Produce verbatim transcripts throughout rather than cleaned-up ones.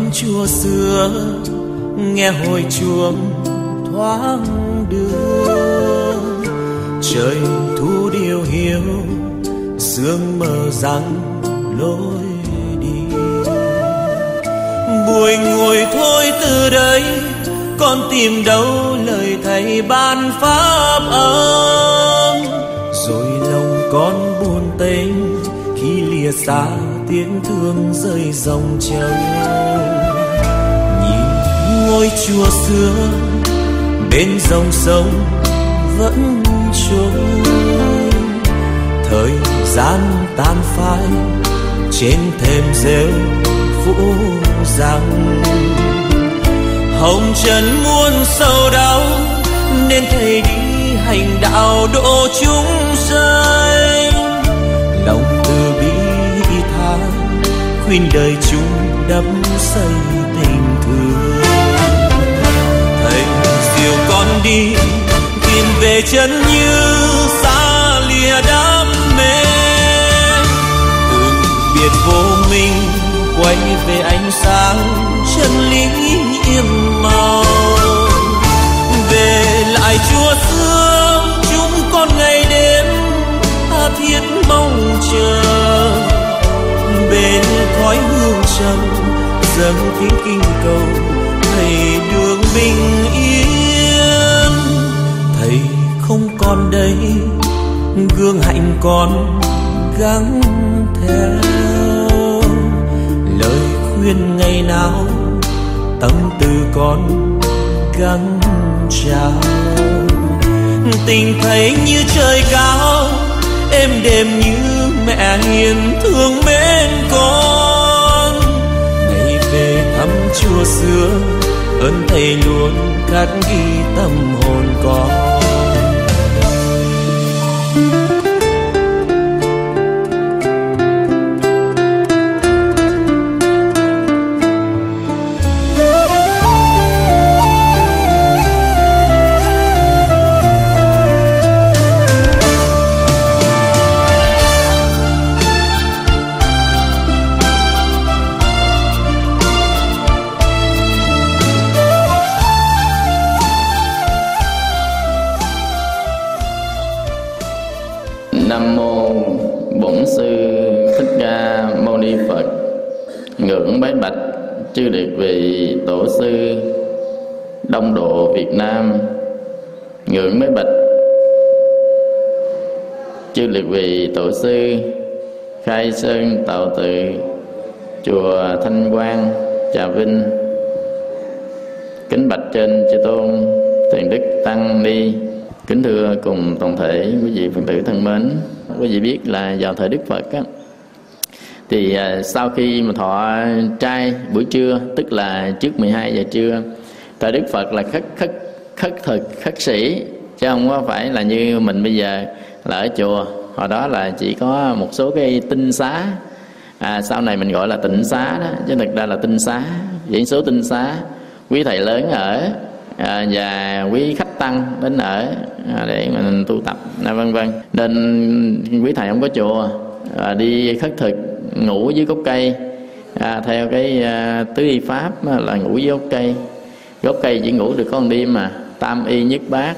chùa xưa, nghe hồi chuông thoáng đưa. Trời thu điều hiu, sương mờ rằng lối đi. Buổi ngồi thôi từ đây, con tìm đâu lời thầy ban pháp âm. Rồi lòng con buồn tênh khi lìa xa tiếng thương rơi dòng châu. Nhìn ngôi chùa xưa bên dòng sông vẫn trôi. Thời gian tan phai trên thềm rêu phủ rằng hồng trần muôn sầu đau, nên thầy đi hành đạo độ chúng sanh. Lòng từ bi tha khuyên đời chúng đắm say tình thương. Thầy dìu con đi tìm về chân như xa lìa đam mê. Từ biệt vô minh quay về ánh sáng chân lý nhiệm màu. Về lại chùa xưa chúng con ngày đêm tha thiết mong chờ. Bên khói hương trầm dâng tiếng kinh cầu thầy đường bình yên. Thầy không còn đây, gương hạnh con gắng theo. Lời khuyên ngày nào tâm tư con gắng trao. Tình thầy như trời cao, êm đềm như mẹ hiền thương mến con. Ngày về thăm chùa xưa, ơn thầy luôn khắc ghi tâm hồn con. Nam mô Bổn Sư Thích Ca Mâu Ni Phật. Ngưỡng bái bạch chư liệt vị tổ sư Đông Độ Việt Nam. Ngưỡng bái bạch chư liệt vị tổ sư Khai Sơn Tạo Tự chùa Thanh Quang, Trà Vinh. Kính bạch trên chư tôn Thiện Đức Tăng Ni. Kính thưa cùng toàn thể quý vị Phật tử thân mến, quý vị biết là vào thời Đức Phật á, thì à, sau khi mà thọ trai buổi trưa, tức là trước mười hai giờ trưa, thời Đức Phật là khất khất khất thực khất sĩ, chứ không có phải là như mình bây giờ là ở chùa. Hồi đó là chỉ có một số cái tinh xá, à, sau này mình gọi là tịnh xá đó, chứ thực ra là tinh xá, những số tinh xá quý thầy lớn ở. À, và quý khách tăng đến ở à, để mình tu tập, à, vân vân. Nên quý thầy không có chùa, à, đi khất thực ngủ dưới gốc cây, à, theo cái à, tứ y pháp là ngủ dưới gốc cây. Gốc cây chỉ ngủ được có một đêm mà tam y nhất bát,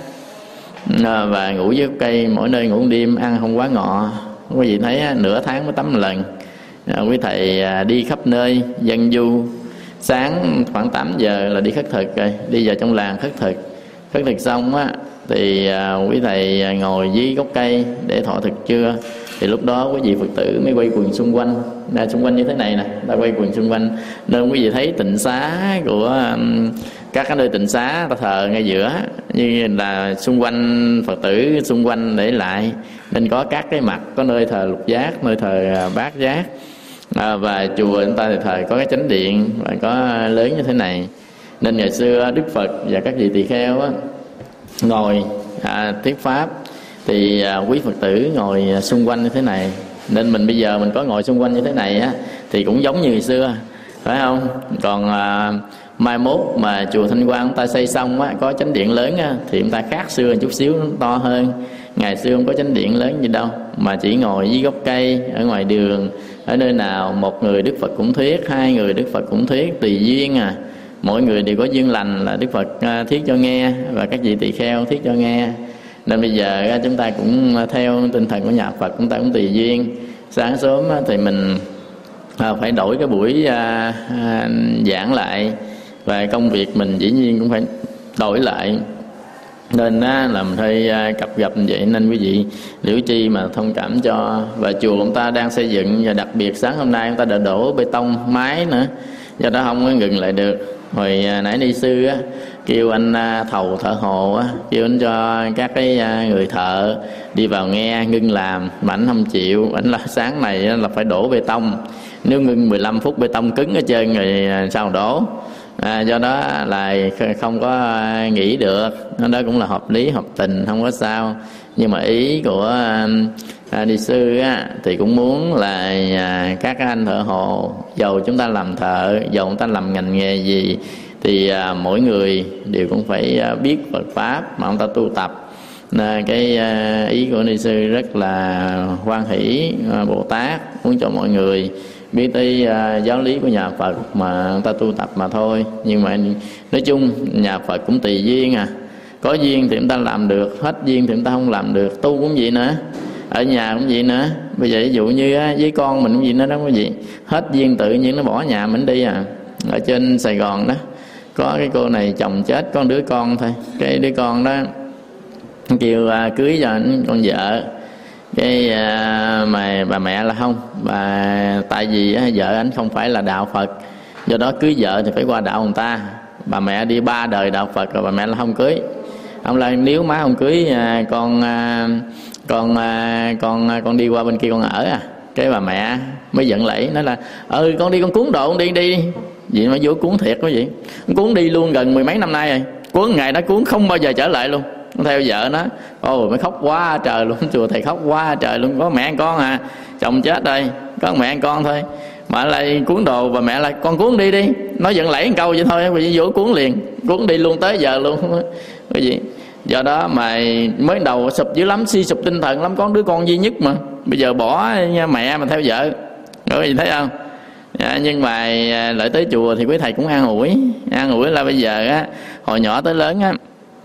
à, và ngủ dưới gốc cây mỗi nơi ngủ một đêm, ăn không quá ngọ. Quý vị thấy à, nửa tháng mới tắm một lần. À, quý thầy à, đi khắp nơi dân du. Sáng khoảng tám giờ là đi khất thực rồi, đi vào trong làng khất thực. Khất thực xong á thì à, quý thầy ngồi dưới gốc cây để thọ thực trưa. Thì lúc đó quý vị Phật tử mới quay quần xung quanh, à, xung quanh như thế này nè, ta quay quần xung quanh. Nên quý vị thấy tịnh xá của um, các cái nơi tịnh xá ta thờ ngay giữa, như là xung quanh Phật tử xung quanh để lại. Nên có các cái mặt, có nơi thờ lục giác, nơi thờ bát giác. À, và chùa chúng ta thì thời có cái chánh điện và có lớn như thế này. Nên ngày xưa Đức Phật và các vị tỳ kheo á, ngồi à, thuyết pháp thì à, quý Phật tử ngồi xung quanh như thế này. Nên mình bây giờ mình có ngồi xung quanh như thế này á, thì cũng giống như ngày xưa, phải không? Còn à, mai mốt mà chùa Thanh Quang chúng ta xây xong á, có chánh điện lớn á, thì chúng ta khác xưa một chút xíu, nó to hơn. Ngày xưa không có chánh điện lớn gì đâu, mà chỉ ngồi dưới gốc cây ở ngoài đường, Ở nơi nào một người Đức Phật cũng thuyết, hai người Đức Phật cũng thuyết, tùy duyên à. Mỗi người đều có duyên lành là Đức Phật thuyết cho nghe, và các vị tỳ kheo thuyết cho nghe. Nên bây giờ chúng ta cũng theo tinh thần của nhà Phật, chúng ta cũng tùy duyên. Sáng sớm thì mình phải đổi cái buổi giảng lại, và công việc mình dĩ nhiên cũng phải đổi lại. Nên là mình hơi cập gặp như vậy. Nên quý vị liễu chi mà thông cảm cho. Và chùa chúng ta đang xây dựng, và đặc biệt sáng hôm nay chúng ta đã đổ bê tông mái nữa, do đó không có ngừng lại được. Hồi nãy ni sư á, kêu anh thầu thợ hồ á, kêu anh cho các cái người thợ đi vào nghe ngưng làm, mà anh không chịu. Anh là sáng này là phải đổ bê tông, nếu ngưng mười lăm phút bê tông cứng hết trơn rồi sao đổ. À, do đó là không có nghỉ được. Đó cũng là hợp lý, hợp tình, không có sao. Nhưng mà ý của à, đi sư á, thì cũng muốn là à, các anh thợ hồ, dầu chúng ta làm thợ, dầu chúng ta làm ngành nghề gì, thì à, mỗi người đều cũng phải à, biết Phật pháp mà chúng ta tu tập. À, cái à, ý của ni sư rất là hoan hỷ, à, Bồ Tát muốn cho mọi người biết tới uh, giáo lý của nhà Phật mà người ta tu tập mà thôi. Nhưng mà nói chung nhà Phật cũng tùy duyên à. Có duyên thì chúng ta làm được, hết duyên thì chúng ta không làm được. Tu cũng vậy nữa, ở nhà cũng vậy nữa. Bây giờ ví dụ như uh, với con mình cũng vậy nữa đó quý vị. Hết duyên tự nhiên nó bỏ nhà mình đi à. Ở trên Sài Gòn đó, có cái cô này chồng chết, con đứa con thôi. Cái đứa con đó kêu uh, cưới cho con vợ. Cái à, mà bà mẹ là không, bà tại vì á, vợ anh không phải là đạo Phật, do đó cưới vợ thì phải qua đạo người ta. Bà mẹ đi ba đời đạo Phật rồi bà mẹ là không cưới. Ông là nếu má không cưới à, con à, con à, con con đi qua bên kia con ở à. Cái bà mẹ mới giận lẫy, nói là ừ con đi con cuốn đồ con đi đi vậy mà vô cuốn thiệt quá vậy. Con cuốn đi luôn gần mười mấy năm nay rồi, cuốn ngày đó cuốn không bao giờ trở lại luôn. Theo vợ nó, ôi mới khóc quá trời luôn, chùa thầy khóc quá trời luôn. Có mẹ con à, chồng chết rồi, có mẹ con thôi mà lại cuốn đồ. Và mẹ là con cuốn đi đi, nói giận lẫy một câu vậy thôi, vì vô cuốn liền, cuốn đi luôn tới giờ luôn cái gì. Do đó mà mới đầu sụp dữ lắm, suy sụp tinh thần lắm, có đứa con duy nhất mà bây giờ bỏ mẹ mà theo vợ, rồi gì thấy không? À, nhưng mà lại tới chùa thì quý thầy cũng an ủi, an ủi là bây giờ á, hồi nhỏ tới lớn á,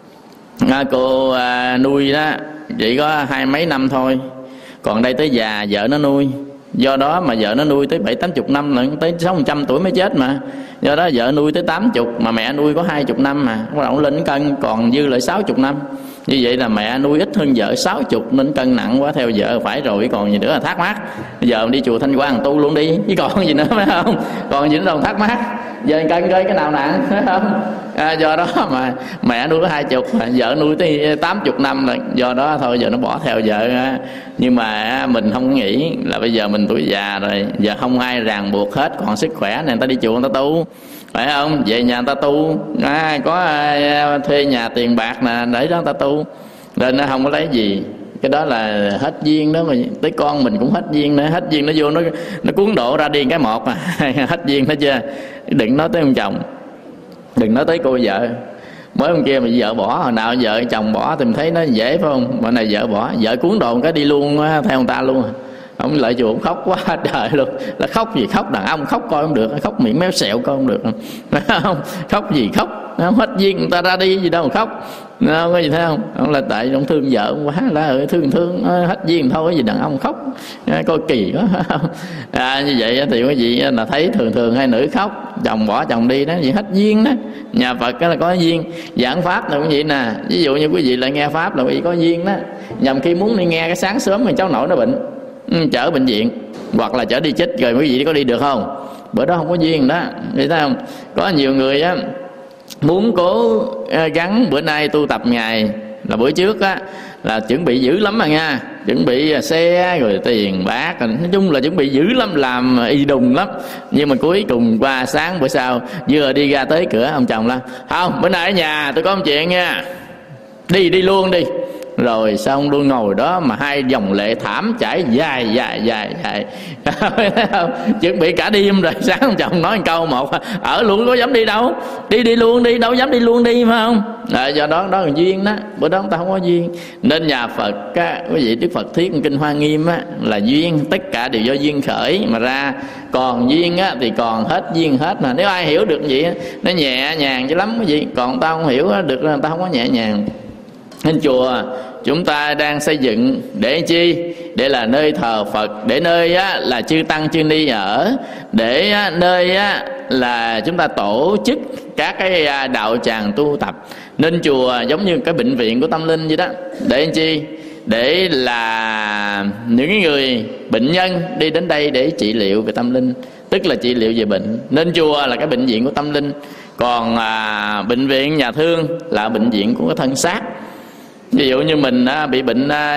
À, cô à, nuôi đó chỉ có hai mấy năm thôi, còn đây tới già vợ nó nuôi. Do đó mà vợ nó nuôi tới bảy tám chục năm nữa, tới sáu trăm tuổi mới chết mà. Do đó vợ nuôi tới tám chục mà mẹ nuôi có hai chục năm mà, bắt đầu lên cân còn dư lại sáu chục năm. Như vậy là mẹ nuôi ít hơn vợ sáu chục nên cân nặng quá, theo vợ phải rồi, còn gì nữa là thắc mắc. Bây giờ đi chùa Thanh Quang tu luôn đi, chứ còn gì nữa phải không? Còn gì nữa đâu thắc mắc. Giờ cân coi cái nào nặng phải không? À, do đó mà mẹ nuôi có hai chục, vợ nuôi tới tám chục năm rồi. Do đó thôi giờ nó bỏ theo vợ. Nhưng mà mình không nghĩ là bây giờ mình tuổi già rồi, giờ không ai ràng buộc hết, còn sức khỏe này người ta đi chùa người ta tu, phải không? Về nhà người ta tu, à, có à, thuê nhà tiền bạc nè để đó người ta tu, nên nó không có lấy gì. Cái đó là hết duyên đó. Mà tới con mình cũng hết duyên nữa, hết duyên nó vô nó nó cuốn độ ra đi cái một mà hết duyên hết chưa. Đừng nói tới ông chồng, đừng nói tới cô vợ. Mới hôm kia mà vợ bỏ, hồi nào vợ chồng bỏ thì mình thấy nó dễ phải không? Mà này vợ bỏ, vợ cuốn đồ cái đi luôn theo người ta luôn. Ông lại chùa ông khóc quá trời luôn. Là khóc gì khóc, đàn ông khóc coi không được, khóc miệng méo xẹo coi không được, phải không? Khóc gì khóc, không hết duyên người ta ra đi gì đâu mà khóc, không có gì thấy không? Ông là tại ông thương vợ ông quá, là ừ, thương thương hết duyên thôi, cái gì đàn ông khóc coi kỳ quá. À, như vậy thì quý vị là thấy thường thường hai nữ khóc, chồng bỏ chồng đi đó, gì hết duyên đó. Nhà Phật là có duyên, giảng pháp là cũng vậy nè. Ví dụ như quý vị lại nghe pháp là quý vị có duyên đó, nhằm khi muốn đi nghe cái sáng sớm mà cháu nội nó bệnh, ừ, chở bệnh viện hoặc là chở đi chích rồi quý vị có đi được không? Bữa đó không có duyên đó, thấy không? Có nhiều người á muốn cố gắng bữa nay tu tập ngày là bữa trước á là chuẩn bị dữ lắm mà nha, chuẩn bị xe rồi tiền bạc, nói chung là chuẩn bị dữ lắm, làm y đùng lắm. Nhưng mà cuối cùng qua sáng bữa sau vừa đi ra tới cửa ông chồng là không, bữa nay ở nhà tôi có một chuyện nha, đi đi luôn đi. Rồi xong luôn ngồi đó mà hai dòng lệ thảm chảy dài dài dài dài chuẩn bị cả đêm rồi. Sáng chồng nói một câu một, ở luôn có dám đi đâu, đi đi luôn đi, đâu dám đi luôn đi, phải không? À, do đó đó là duyên đó, bữa đó ta không có duyên. Nên nhà Phật á, quý vị Đức Phật thuyết kinh Hoa Nghiêm á, là duyên, tất cả đều do duyên khởi mà ra. Còn duyên á thì còn hết duyên hết mà. Nếu ai hiểu được vậy nó nhẹ nhàng chứ lắm quý vị. Còn ta không hiểu được, ta không có nhẹ nhàng. Nên chùa chúng ta đang xây dựng để chi? Để là nơi thờ Phật, để nơi á, là chư tăng chư ni ở, để á, nơi á, là chúng ta tổ chức các cái đạo tràng tu tập. Nên chùa giống như cái bệnh viện của tâm linh vậy đó. Để chi? Để là những người bệnh nhân đi đến đây để trị liệu về tâm linh, tức là trị liệu về bệnh. Nên chùa là cái bệnh viện của tâm linh. Còn à, bệnh viện nhà thương là bệnh viện của cái thân xác. Ví dụ như mình à, bị bệnh à,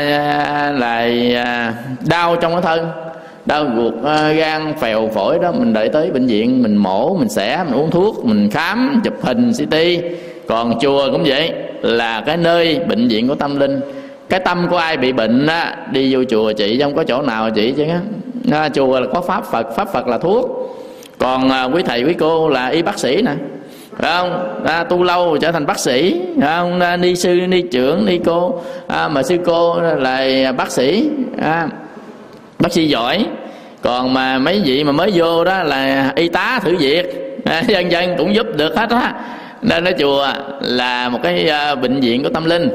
là à, đau trong cái thân, đau ruột, à, gan, phèo, phổi đó, mình đợi tới bệnh viện, mình mổ, mình xẻ, mình uống thuốc, mình khám, chụp hình, xê tê. Còn chùa cũng vậy, là cái nơi bệnh viện của tâm linh. Cái tâm của ai bị bệnh á, đi vô chùa trị, không có chỗ nào trị chứ á. Chùa là có pháp Phật, pháp Phật là thuốc. Còn à, quý thầy quý cô là y bác sĩ nè, phải không? À, tu lâu trở thành bác sĩ, phải không? À, ni sư, ni trưởng, ni cô, à, mà sư cô là bác sĩ, à, bác sĩ giỏi. Còn mà mấy vị mà mới vô đó là y tá thử việc, à, dân dân cũng giúp được hết á. Nên nói chùa là một cái à, bệnh viện của tâm linh.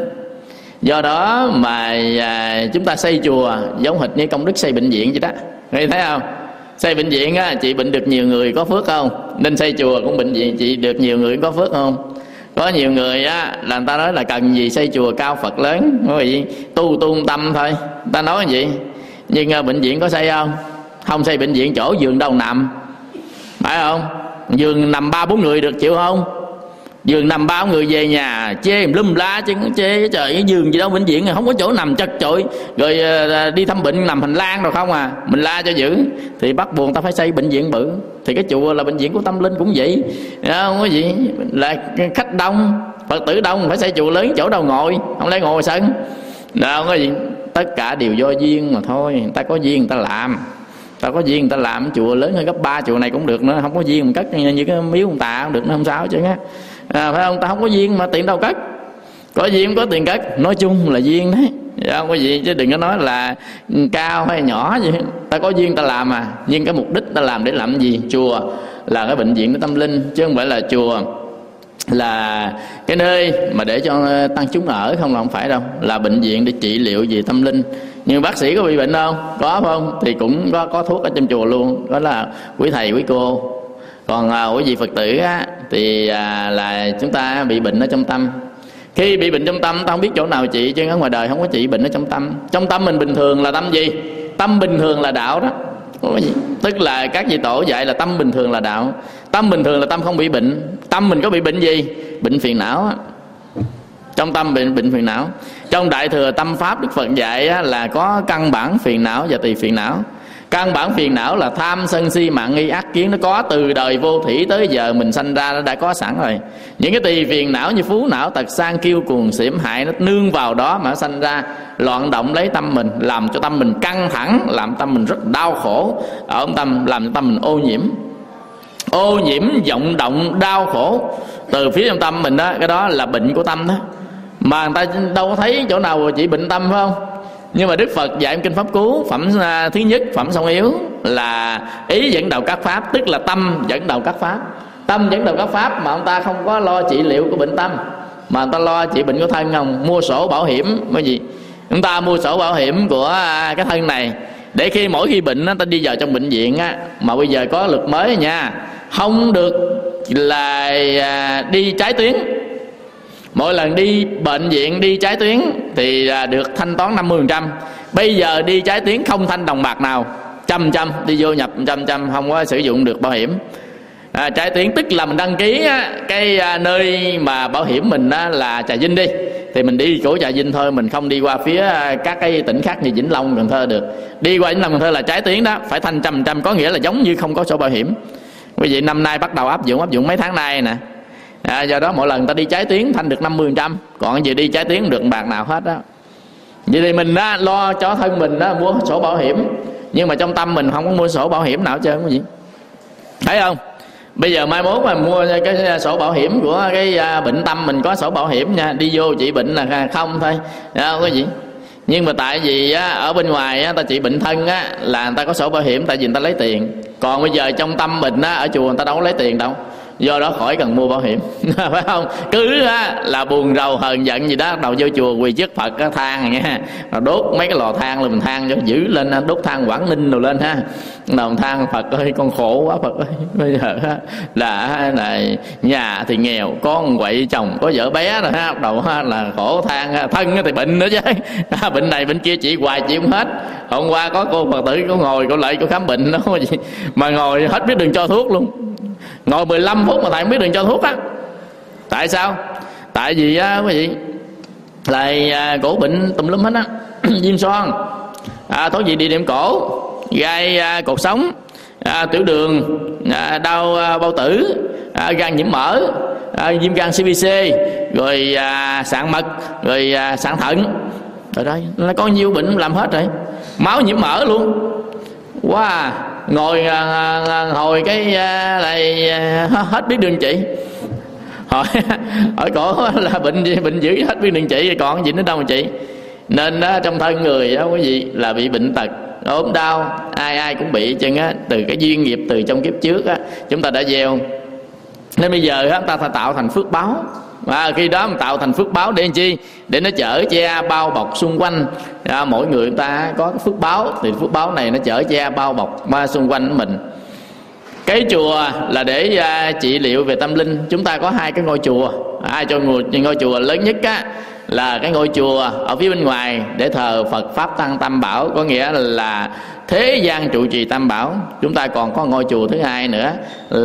Do đó mà à, chúng ta xây chùa giống hệt như công đức xây bệnh viện vậy đó. Nghe thấy không? Xây bệnh viện á, trị bệnh được nhiều người có phước không? Nên xây chùa cũng bệnh viện trị được nhiều người có phước không? Có nhiều người á, là người ta nói là cần gì xây chùa cao Phật lớn, có gì tu tu tâm thôi, người ta nói vậy. Nhưng à, bệnh viện có xây không? Không xây bệnh viện chỗ giường đâu nằm, phải không? Giường nằm ba bốn người được chịu không? Giường nằm bao người về nhà chê lum la chứ, chê trời cái giường gì đâu, bệnh viện không có chỗ nằm chật chội, rồi đi thăm bệnh nằm hành lang rồi không à, mình la cho dữ. Thì bắt buộc ta phải xây bệnh viện bự. Thì cái chùa là bệnh viện của tâm linh cũng vậy, không có gì là khách đông, Phật tử đông phải xây chùa lớn, chỗ đâu ngồi, không lẽ ngồi sân đâu, không có gì. Tất cả đều do duyên mà thôi. Người ta có duyên người ta làm, ta có duyên người ta làm chùa lớn hơn gấp ba chùa này cũng được nữa. Không có duyên mình cất như cái miếu ông Tà cũng được, nó không sao chứ á. À, phải không? Ta không có duyên mà tiền đâu cất, có duyên có tiền cất, nói chung là duyên đấy, không có gì. Chứ đừng có nói là cao hay nhỏ gì, ta có duyên ta làm à. Nhưng cái mục đích ta làm để làm gì? Chùa là cái bệnh viện của tâm linh, chứ không phải là chùa là cái nơi mà để cho tăng chúng ở, không là không phải đâu. Là bệnh viện để trị liệu về tâm linh. Nhưng bác sĩ có bị bệnh không? Có không? Thì cũng có, có thuốc ở trong chùa luôn, đó là quý thầy quý cô. Còn à, quý vị Phật tử á, thì à, là chúng ta bị bệnh ở trong tâm. Khi bị bệnh trong tâm, ta không biết chỗ nào trị, chứ ở ngoài đời không có trị bệnh ở trong tâm. Trong tâm mình bình thường là tâm gì? Tâm bình thường là đạo đó. Tức là các vị tổ dạy là tâm bình thường là đạo. Tâm bình thường là tâm không bị bệnh. Tâm mình có bị bệnh gì? Bệnh phiền não á. Trong tâm bệnh bệnh phiền não. Trong Đại Thừa Tâm Pháp Đức Phật dạy á, là có căn bản phiền não và tỳ phiền não. Căn bản phiền não là tham sân si mạng nghi ác kiến, nó có từ đời vô thủy tới giờ mình sanh ra nó đã có sẵn rồi. Những cái tỳ phiền não như phú não, tật sang, kiêu cuồng, xỉm hại, nó nương vào đó mà nó sanh ra loạn động lấy tâm mình, làm cho tâm mình căng thẳng, làm tâm mình rất đau khổ ở tâm, làm cho tâm mình ô nhiễm. Ô nhiễm, vọng động, đau khổ từ phía trong tâm mình đó, cái đó là bệnh của tâm đó. Mà người ta đâu có thấy chỗ nào chỉ bệnh tâm, phải không? Nhưng mà Đức Phật dạy kinh Pháp Cú phẩm thứ nhất, phẩm song yếu là ý dẫn đầu các pháp, tức là tâm dẫn đầu các pháp. Tâm dẫn đầu các pháp mà ông ta không có lo trị liệu của bệnh tâm, mà ông ta lo trị bệnh của thân không? Mua sổ bảo hiểm cái gì? Chúng ta mua sổ bảo hiểm của cái thân này, để khi mỗi khi bệnh ta đi vào trong bệnh viện á, mà bây giờ có luật mới nha, không được là đi trái tuyến. Mỗi lần đi bệnh viện đi trái tuyến thì được thanh toán năm mươi phần trăm. Bây giờ đi trái tuyến không thanh đồng bạc nào, trăm trăm đi vô nhập trăm trăm, không có sử dụng được bảo hiểm. À, trái tuyến tức là mình đăng ký á, cái à, nơi mà bảo hiểm mình á, là Trà Vinh đi, thì mình đi chỗ Trà Vinh thôi, mình không đi qua phía à, các cái tỉnh khác như Vĩnh Long, Cần Thơ được. Đi qua Vĩnh Long, Cần Thơ là trái tuyến đó, phải thanh trăm trăm, có nghĩa là giống như không có sổ bảo hiểm. Quý vị năm nay bắt đầu áp dụng, áp dụng mấy tháng nay nè. À, do đó mỗi lần ta đi trái tuyến thanh được năm mươi phần trăm, còn giờ đi trái tuyến được bạc nào hết đó. Vậy thì mình á, lo cho thân mình á, mua sổ bảo hiểm, nhưng mà trong tâm mình không có mua sổ bảo hiểm nào hết trơn, cái gì thấy không? Bây giờ mai mốt mà mua cái sổ bảo hiểm của cái bệnh tâm, mình có sổ bảo hiểm nha, đi vô trị bệnh là không thôi, không có gì. Nhưng mà tại vì á, ở bên ngoài á, ta trị bệnh thân á, là người ta có sổ bảo hiểm, tại vì người ta lấy tiền. Còn bây giờ trong tâm mình á, ở chùa người ta đâu có lấy tiền đâu, do đó khỏi cần mua bảo hiểm. Phải không? Cứ á, là buồn rầu hờn giận gì đó, đầu vô chùa quỳ trước Phật á, than nha, rồi đốt mấy cái lò than là mình than cho dữ lên, đốt than Quảng Ninh rồi lên ha. Đầu than Phật ơi con khổ quá Phật ơi, bây giờ á, là, là nhà thì nghèo, con quậy chồng có vợ bé rồi ha, đầu ha, là khổ than, thân thì bệnh nữa chứ. Bệnh này bệnh kia chị hoài chị không hết. Hôm qua có cô Phật tử cô ngồi cô lại cô khám bệnh đó mà ngồi hết biết đường cho thuốc luôn, ngồi mười lăm phút mà thầy không biết đường cho thuốc á. Tại sao? Tại vì á quý vị là à, cổ bệnh tùm lum hết á. Viêm xoang, à, thoát vị địa điểm cổ, gai à, cột sống, à, tiểu đường, à, đau à, bao tử, à, gan nhiễm mỡ, à, viêm gan xê bê xê, rồi à, sạn mật, rồi à, sạn thận. Rồi đây nó có nhiều bệnh làm hết rồi, máu nhiễm mỡ luôn. Wow, ngồi à, à, hồi cái à, này à, hết biết đường trị. Hỏi hỏi cổ là bệnh bệnh dữ hết biết đường trị, còn gì nữa đâu mà trị. Nên đó, trong thân người đó quý vị là bị bệnh tật, ốm đau, ai ai cũng bị chân á, từ cái duyên nghiệp từ trong kiếp trước á chúng ta đã gieo. Nên bây giờ á, ta phải tạo thành phước báo. Và khi đó mình tạo thành phước báo để làm chi? Để nó chở che bao bọc xung quanh. À, mỗi người người ta có cái phước báo, thì phước báo này nó chở che bao bọc ba xung quanh mình. Cái chùa là để uh, trị liệu về tâm linh. Chúng ta có hai cái ngôi chùa. Hai cho ngôi, ngôi chùa lớn nhất á, là cái ngôi chùa ở phía bên ngoài để thờ Phật Pháp Tăng Tam Bảo, có nghĩa là thế gian trụ trì Tam Bảo. Chúng ta còn có ngôi chùa thứ hai nữa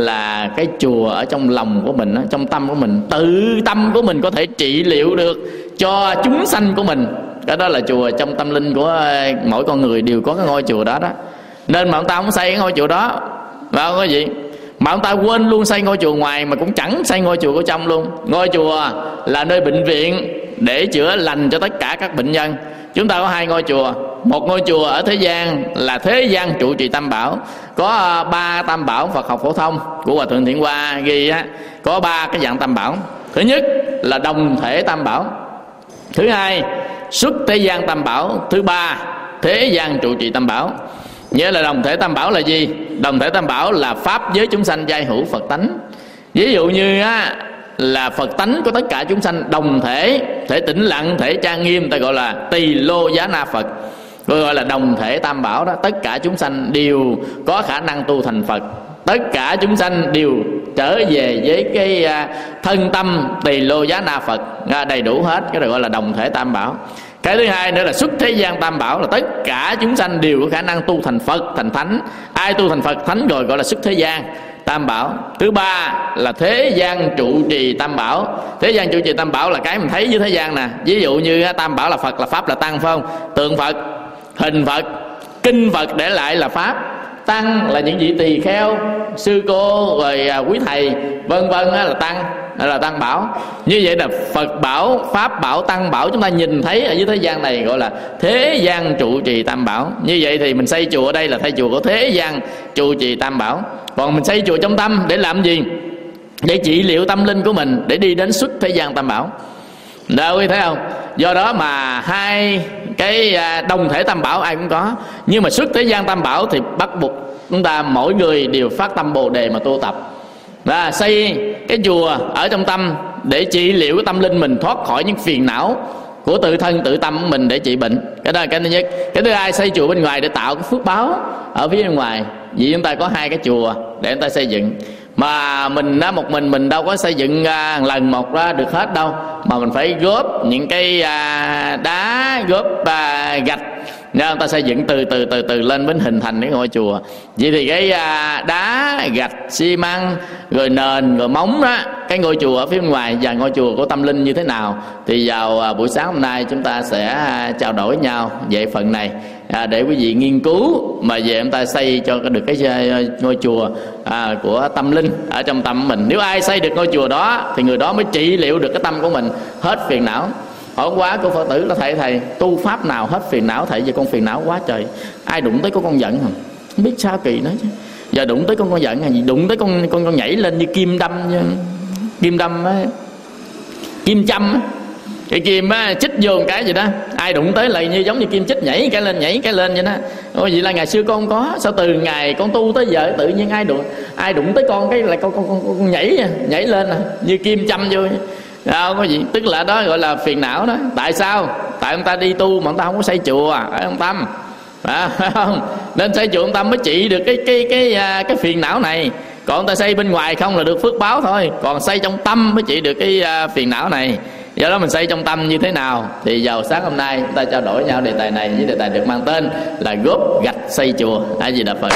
là cái chùa ở trong lòng của mình, trong tâm của mình, tự tâm của mình có thể trị liệu được cho chúng sanh của mình. Cái đó là chùa trong tâm linh của mỗi con người đều có cái ngôi chùa đó đó. Nên mà ông ta không xây cái ngôi chùa đó, phải không quý vị? Mà ông ta quên luôn xây ngôi chùa ngoài, mà cũng chẳng xây ngôi chùa của trong luôn. Ngôi chùa là nơi bệnh viện để chữa lành cho tất cả các bệnh nhân. Chúng ta có hai ngôi chùa. Một ngôi chùa ở thế gian là thế gian trụ trì Tam Bảo, có ba Tam Bảo Phật học phổ thông của Hòa Thượng Thiện Hoa ghi á, có ba cái dạng Tam Bảo. Thứ nhất là đồng thể Tam Bảo, thứ hai xuất thế gian Tam Bảo, thứ ba thế gian trụ trì Tam Bảo. Nghĩa là đồng thể Tam Bảo là gì? Đồng thể Tam Bảo là pháp giới chúng sanh giai hữu Phật tánh. Ví dụ như á, là Phật tánh của tất cả chúng sanh đồng thể, thể tĩnh lặng, thể trang nghiêm, ta gọi là Tỳ Lô Giá Na Phật, gọi là đồng thể Tam Bảo đó. Tất cả chúng sanh đều có khả năng tu thành Phật, tất cả chúng sanh đều trở về với cái thân tâm Tỳ Lô Giá Na Phật đầy đủ hết, cái đó gọi là đồng thể Tam Bảo. Cái thứ hai nữa là xuất thế gian Tam Bảo, là tất cả chúng sanh đều có khả năng tu thành Phật, thành Thánh. Ai tu thành Phật Thánh rồi gọi là xuất thế gian Tam Bảo. Thứ ba là thế gian trụ trì Tam Bảo. Thế gian trụ trì Tam Bảo là cái mình thấy dưới thế gian nè. Ví dụ như Tam Bảo là Phật, là Pháp, là Tăng, phải không? Tượng Phật, hình Phật, kinh Phật để lại là Pháp, Tăng là những vị tỳ kheo, sư cô, rồi quý thầy, vân vân là Tăng, là Tăng Bảo. Như vậy là Phật Bảo, Pháp Bảo, Tăng Bảo chúng ta nhìn thấy ở dưới thế gian này gọi là thế gian trụ trì Tam Bảo. Như vậy thì mình xây chùa ở đây là xây chùa của thế gian trụ trì Tam Bảo. Còn mình xây chùa trong tâm để làm gì? Để trị liệu tâm linh của mình, để đi đến xuất thế gian Tam Bảo. Đâu thấy không? Do đó mà hai cái đồng thể Tam Bảo ai cũng có, nhưng mà xuất thế gian Tam Bảo thì bắt buộc chúng ta mỗi người đều phát tâm Bồ Đề mà tu tập, và xây cái chùa ở trong tâm để trị liệu cái tâm linh mình thoát khỏi những phiền não của tự thân tự tâm của mình để trị bệnh. Cái đó là cái thứ nhất. Cái thứ hai, xây chùa bên ngoài để tạo cái phước báo ở phía bên ngoài. Vì chúng ta có hai cái chùa để chúng ta xây dựng, mà mình á, một mình mình đâu có xây dựng à, lần một ra được hết đâu, mà mình phải góp những cái à, đá, góp à, gạch, nên người ta xây dựng từ từ từ từ lên mới hình thành cái ngôi chùa. Vậy thì cái à, đá, gạch, xi măng, rồi nền, rồi móng đó, cái ngôi chùa ở phía bên ngoài và ngôi chùa của tâm linh như thế nào thì vào à, buổi sáng hôm nay chúng ta sẽ à, trao đổi nhau về phần này, à, để quý vị nghiên cứu mà về chúng ta xây cho được cái ngôi chùa à, của tâm linh ở trong tâm mình. Nếu ai xây được ngôi chùa đó thì người đó mới trị liệu được cái tâm của mình hết phiền não. Hỏi quá của Phật tử là thầy thầy tu pháp nào hết phiền não thầy, giờ con phiền não quá trời. Ai đụng tới có con giận không? Không biết sao kỳ nữa chứ. Giờ đụng tới con con giận hay gì, đụng tới con con con nhảy lên như kim đâm, như kim đâm á, kim châm á. Cái kim á chích vô một cái gì đó, ai đụng tới lại như giống như kim chích, nhảy cái lên nhảy cái lên vậy đó. Ôi vậy là ngày xưa con có, sao từ ngày con tu tới giờ tự nhiên ai đụng ai đụng tới con cái là con con con, con nhảy nhảy lên à, như kim châm vô. Đâu có gì, tức là đó gọi là phiền não đó. Tại sao? Tại ông ta đi tu mà ông ta không có xây chùa, phải ông Tâm? À, phải không? Nên xây chùa ông Tâm mới trị được cái cái cái cái, cái phiền não này. Còn ông ta xây bên ngoài không là được phước báo thôi, còn xây trong tâm mới trị được cái uh, phiền não này. Do đó mình xây trong tâm như thế nào thì vào sáng hôm nay chúng ta trao đổi nhau đề tài này với đề tài được mang tên là góp gạch xây chùa. A Di Đà Phật.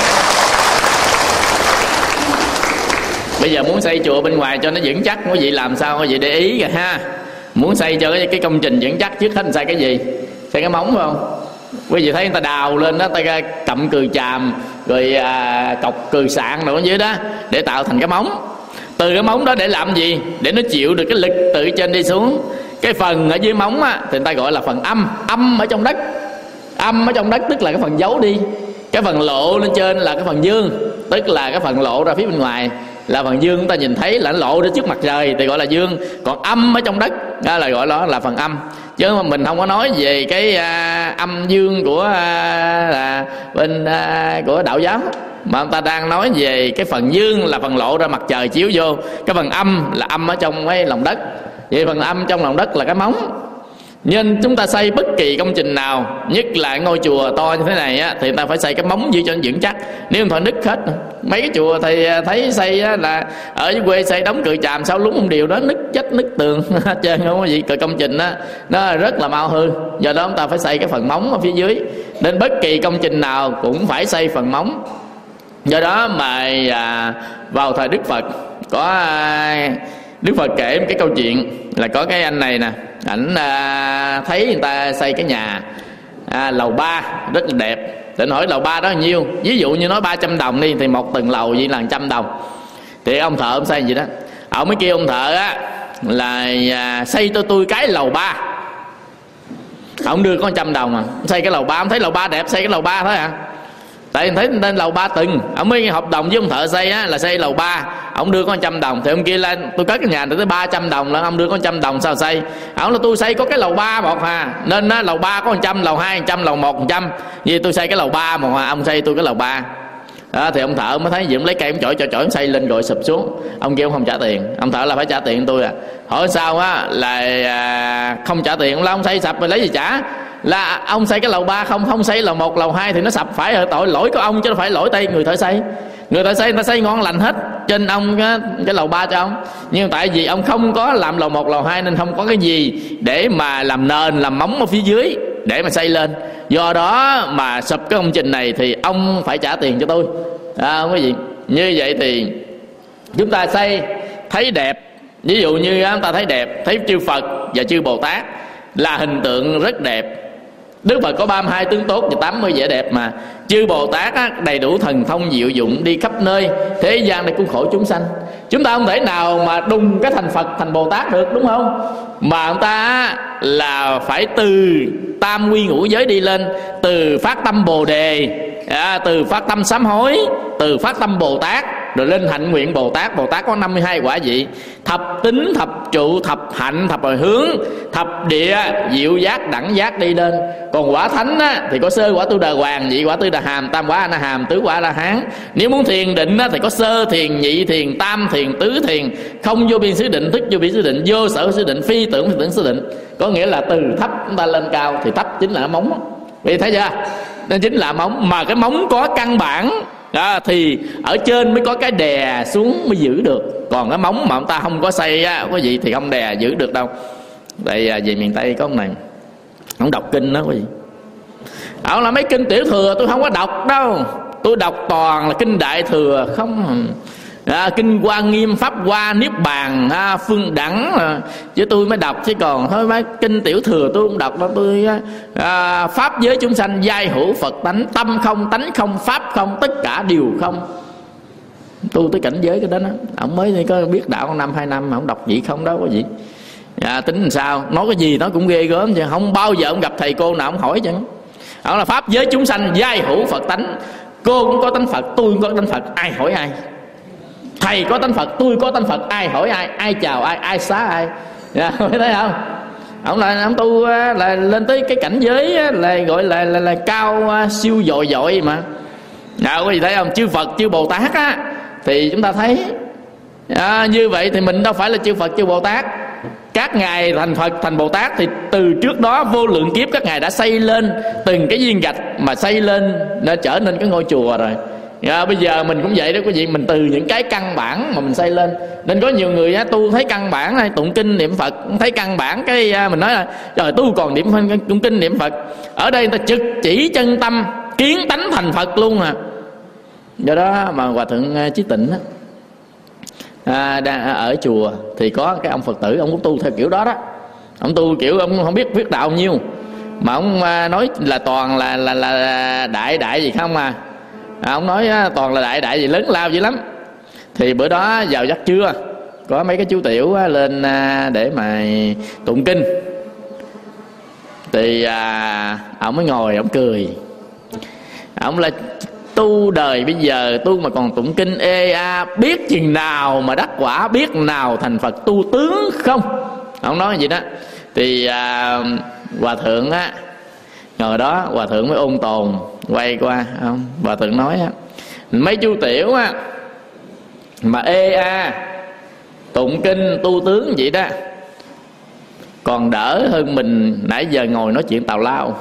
Bây giờ muốn xây chùa bên ngoài cho nó vững chắc, quý vị làm sao quý vị để ý kìa ha. Muốn xây cho cái, cái công trình vững chắc trước hết xây cái gì? Xây cái móng phải không? Quý vị thấy người ta đào lên đó, ta cầm cừ chàm rồi à, cọc cừ sạn rồi dưới đó để tạo thành cái móng. Từ cái móng đó để làm gì? Để nó chịu được cái lực từ trên đi xuống. Cái phần ở dưới móng á thì người ta gọi là phần âm. Âm ở trong đất. Âm ở trong đất tức là cái phần giấu đi. Cái phần lộ lên trên là cái phần dương, tức là cái phần lộ ra phía bên ngoài là phần dương, chúng ta nhìn thấy là nó lộ ra trước mặt trời thì gọi là dương. Còn âm ở trong đất đó là gọi đó là phần âm. Chứ mà mình không có nói về cái à, âm dương của à, là bên à, của đạo giáo, mà người ta đang nói về cái phần dương là phần lộ ra mặt trời chiếu vô, cái phần âm là âm ở trong cái lòng đất. Vậy phần âm trong lòng đất là cái móng. Nên chúng ta xây bất kỳ công trình nào, nhất là ngôi chùa to như thế này á, thì người ta phải xây cái móng dưới cho nó vững chắc. Nếu không thôi nứt hết. Mấy cái chùa thì thấy xây á, là ở dưới quê xây đóng cự chàm sao lúng không điều đó, nứt chết nứt tường hết trơn, không có gì. Cự công trình á nó rất là mau hư. Do đó chúng ta phải xây cái phần móng ở phía dưới. Nên bất kỳ công trình nào cũng phải xây phần móng. Do đó mà à, vào thời Đức Phật có à, Đức Phật kể một cái câu chuyện là có cái anh này nè, ảnh à, thấy người ta xây cái nhà à, lầu ba rất là đẹp. Định hỏi lầu ba đó bao nhiêu? Ví dụ như nói ba trăm đồng đi thì một tầng lầu vậy là một trăm đồng. Thì ông thợ ông xây gì đó, ông mới kêu ông thợ á là à, xây cho tôi cái lầu ba. Ông đưa có một trăm đồng à, xây cái lầu ba, ông thấy lầu ba đẹp xây cái lầu ba thôi à. Tại thấy tên lầu ba tầng, ông mới hợp đồng với ông thợ xây á là xây lầu ba, ông đưa có một trăm đồng. Thì ông kia lên tôi cất cái nhà tới ba trăm đồng là ông đưa có một trăm đồng sao xây? Ông là tôi xây có cái lầu ba một hà, nên á, lầu ba có một trăm, lầu hai một trăm, lầu một một trăm. Vì tôi xây cái lầu ba một hà, ông xây tôi cái lầu ba. Đó, thì ông thợ mới thấy gì, ông lấy cây ông chổi chổi chổi ông xây lên rồi sụp xuống. Ông kêu ông không trả tiền, ông thợ là phải trả tiền tôi à. Hỏi sao á là à, không trả tiền, ông la ông xây sập rồi lấy gì trả? Là ông xây cái lầu ba không, không xây lầu một lầu hai thì nó sập, phải ở tội lỗi của ông chứ đâu phải lỗi tay người thợ xây. Người thợ xây người ta xây ngon lành hết trên ông cái, cái lầu ba cho ông. Nhưng tại vì ông không có làm lầu một lầu hai nên không có cái gì để mà làm nền làm móng ở phía dưới để mà xây lên. Do đó mà sụp cái công trình này thì ông phải trả tiền cho tôi à, không có gì. Như vậy thì chúng ta xây thấy đẹp, ví dụ như chúng ta thấy đẹp, thấy chư Phật và chư Bồ Tát là hình tượng rất đẹp. Đức Phật có ba mươi hai tướng tốt và tám mươi vẻ đẹp mà. Chư Bồ Tát á, đầy đủ thần thông diệu dụng đi khắp nơi thế gian để cứu khổ chúng sanh. Chúng ta không thể nào mà đùng cái thành Phật thành Bồ Tát được, đúng không? Mà chúng ta là phải từ tam quy ngũ giới đi lên, từ phát tâm Bồ Đề à, từ phát tâm sám hối, từ phát tâm Bồ Tát rồi lên hạnh nguyện Bồ Tát. Bồ Tát có năm mươi hai quả vị: thập tính, thập trụ, thập hạnh, thập hồi hướng, thập địa, diệu giác, đẳng giác đi lên. Còn quả thánh á, thì có sơ quả Tu Đà Hoàng, nhị quả Tu Đà Hàm, tam quả A Na Hàm, tứ quả La Hán. Nếu muốn thiền định á, thì có sơ thiền, nhị thiền, tam thiền, tứ thiền, không vô biên xứ định, thức vô biên xứ định, vô sở xứ định, phi tưởng phi tưởng xứ định. Có nghĩa là từ thấp chúng ta lên cao, thì thấp chính là móng. Vì thấy chưa? Nên chính là móng. Mà cái móng có căn bản đó, thì ở trên mới có cái đè xuống mới giữ được. Còn cái móng mà ông ta không có xây á, có gì thì không đè giữ được đâu. Đây về miền Tây có ông này, ông đọc kinh đó quý vị. Ông là mấy kinh tiểu thừa tôi không có đọc đâu, tôi đọc toàn là kinh đại thừa không à, kinh Hoa Nghiêm, Pháp Hoa, Niết Bàn, à, Phương Đẳng à, chứ tôi mới đọc. Chứ còn thôi mấy kinh tiểu thừa tôi không đọc đâu. Tôi à, pháp giới chúng sanh giai hữu Phật tánh, tâm không, tánh không, pháp không, tất cả đều không. Tu tới cảnh giới cái đó đó. Ông mới có biết đạo năm hai năm mà ông đọc gì không đó có gì. à, tính làm sao, nói cái gì nó cũng ghê gớm chứ không bao giờ ông gặp thầy cô nào ông hỏi chứ. Ông là pháp giới chúng sanh giai hữu Phật tánh. Cô cũng có tánh Phật, tôi cũng có tánh Phật, ai hỏi ai. Thầy có tánh Phật, tôi có tánh Phật, ai hỏi ai, ai chào ai, ai xá ai. Dạ, thấy không? Ông là ông tu là lên tới cái cảnh giới là gọi là là, là cao siêu dội dội mà. À, có gì thấy không? Chư Phật, chư Bồ Tát á, thì chúng ta thấy à, như vậy thì mình đâu phải là chư Phật, chư Bồ Tát. Các ngài thành Phật, thành Bồ Tát thì từ trước đó vô lượng kiếp các ngài đã xây lên từng cái viên gạch mà xây lên nó trở nên cái ngôi chùa rồi. À, bây giờ mình cũng vậy đó quý vị, mình từ những cái căn bản mà mình xây lên. Nên có nhiều người á, tu thấy căn bản này, tụng kinh niệm Phật, thấy căn bản cái à, mình nói là trời tu còn niệm tụng kinh niệm Phật. Ở đây người ta trực chỉ chân tâm, kiến tánh thành Phật luôn à. Do đó mà Hòa Thượng Chí Tịnh á, à, đang ở chùa thì có cái ông Phật tử, ông cũng tu theo kiểu đó đó. Ông tu kiểu ông không biết viết đạo nhiêu mà ông nói là toàn là là, là đại đại gì không à. À, ông nói toàn là đại đại gì lớn lao dữ lắm. Thì bữa đó vào giấc trưa có mấy cái chú tiểu lên để mà tụng kinh. Thì à, ông mới ngồi ông cười. Ông là tu đời bây giờ tu mà còn tụng kinh ê a, biết chừng nào mà đắc quả, biết nào thành Phật tu tướng không. Ông nói gì đó. Thì à, Hòa Thượng á, ngồi đó Hòa Thượng mới ôn tồn quay qua không? Hòa Thượng nói á, mấy chú tiểu á mà ê a tụng kinh tu tướng vậy đó còn đỡ hơn mình nãy giờ ngồi nói chuyện tào lao.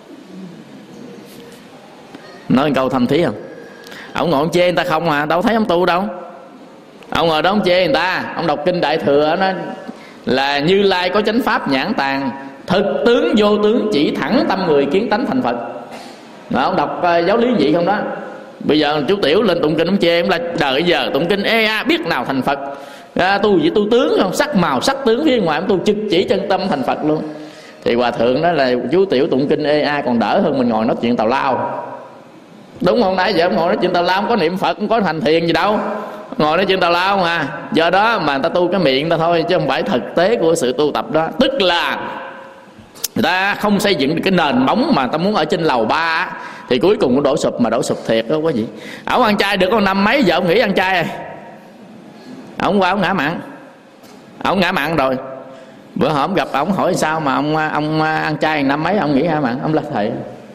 Nói câu thâm thí không? Ông ngồi ông chê người ta không à, đâu thấy ông tu đâu. Ông ngồi đó ông chê người ta, ông đọc kinh Đại Thừa nó là Như Lai có chánh pháp nhãn tàng, thực tướng vô tướng chỉ thẳng tâm người kiến tánh thành Phật. Đó, ông đọc uh, giáo lý vậy không đó. Bây giờ chú tiểu lên tụng kinh ông chê, ông là đời giờ tụng kinh ê a biết nào thành Phật. À, tu gì tu tướng không, sắc màu sắc tướng phía ngoài ông tu trực chỉ chân tâm thành Phật luôn. Thì Hòa Thượng đó là chú tiểu tụng kinh ê a còn đỡ hơn mình ngồi nói chuyện tào lao. Đúng không? Nãy giờ ông ngồi nói chuyện tào lao, không có niệm Phật, không có hành thiền gì đâu, ngồi nói chuyện tào lao mà. Do đó mà người ta tu cái miệng ta thôi, chứ không phải thực tế của sự tu tập đó. Tức là người ta không xây dựng được cái nền móng mà ta muốn ở trên lầu ba thì cuối cùng cũng đổ sụp, mà đổ sụp thiệt đó quý vị. Ông ăn chay được có năm mấy giờ ông nghỉ ăn chay rồi. Ông qua ông ngã mặn, ông ngã mặn rồi. Bữa hổm gặp ông hỏi sao mà ông ông ăn chay năm mấy ông nghỉ ngã mặn. Ông là thầy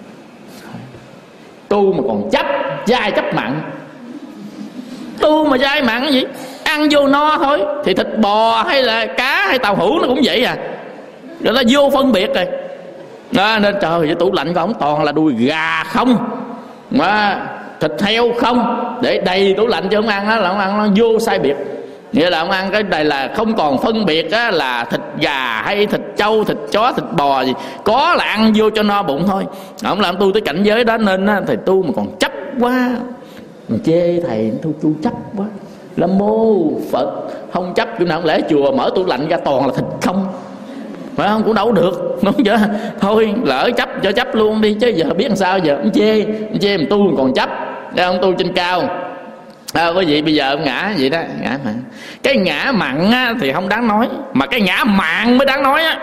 tu mà còn chấp chay chấp mặn, tu mà chay mặn cái gì, ăn vô no thôi. Thì thịt bò hay là cá hay tàu hũ nó cũng vậy à, rồi nó vô phân biệt rồi đó. Nên trời ơi, tủ lạnh của ông toàn là đùi gà không mà thịt heo không, để đầy tủ lạnh cho ông ăn đó, là ông ăn nó vô sai biệt. Nghĩa là ông ăn cái này là không còn phân biệt á, là thịt gà hay thịt trâu, thịt chó, thịt bò gì, có là ăn vô cho no bụng thôi. Ông làm tu tới cảnh giới đó nên á, thầy tu mà còn chấp quá, mình chê thầy tu tu chấp quá. Là mô Phật không chấp chỗ nào, không lẽ chùa mở tủ lạnh ra toàn là thịt không, phải không? Cũng đâu được, đúng chưa? Thôi lỡ chấp cho chấp luôn đi, chứ giờ biết làm sao giờ. Ông chê, ông chê mình tu còn chấp, ông tu trên cao. À, quý vị bây giờ ông ngã vậy đó, ngã mặn. Cái ngã mặn á, thì không đáng nói, mà cái ngã mạn mới đáng nói á.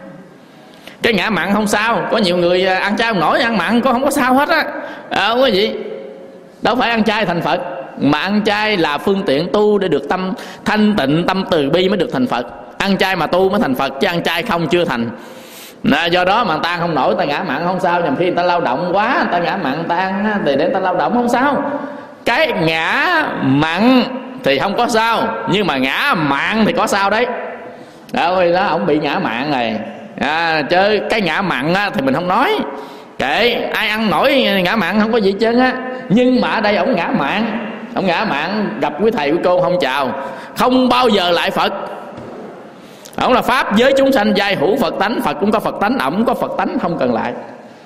Cái ngã mặn không sao, có nhiều người ăn chay không nổi, ăn mặn có không có sao hết á. À, quý vị đâu phải ăn chay thành Phật, mà ăn chay là phương tiện tu để được tâm thanh tịnh, tâm từ bi mới được thành Phật. Ăn chay mà tu mới thành Phật, chứ ăn chay không chưa thành. Là do đó mà người ta không nổi, người ta ngã mặn không sao. Nhằm khi người ta lao động quá, người ta ngã mặn, người ta ăn thì để người ta lao động không sao. Cái ngã mặn thì không có sao, nhưng mà ngã mạn thì có sao đấy. Đó, đó ông bị ngã mạn này à, chứ cái ngã mặn á, thì mình không nói. Kệ, ai ăn nổi ngã mặn không có gì chứ á. Nhưng mà ở đây ông ngã mạn, ông ngã mạn gặp quý thầy quý cô không chào, không bao giờ lại Phật. Ông là pháp giới chúng sanh giai hữu Phật tánh, Phật cũng có Phật tánh, ổng có Phật tánh không cần lại.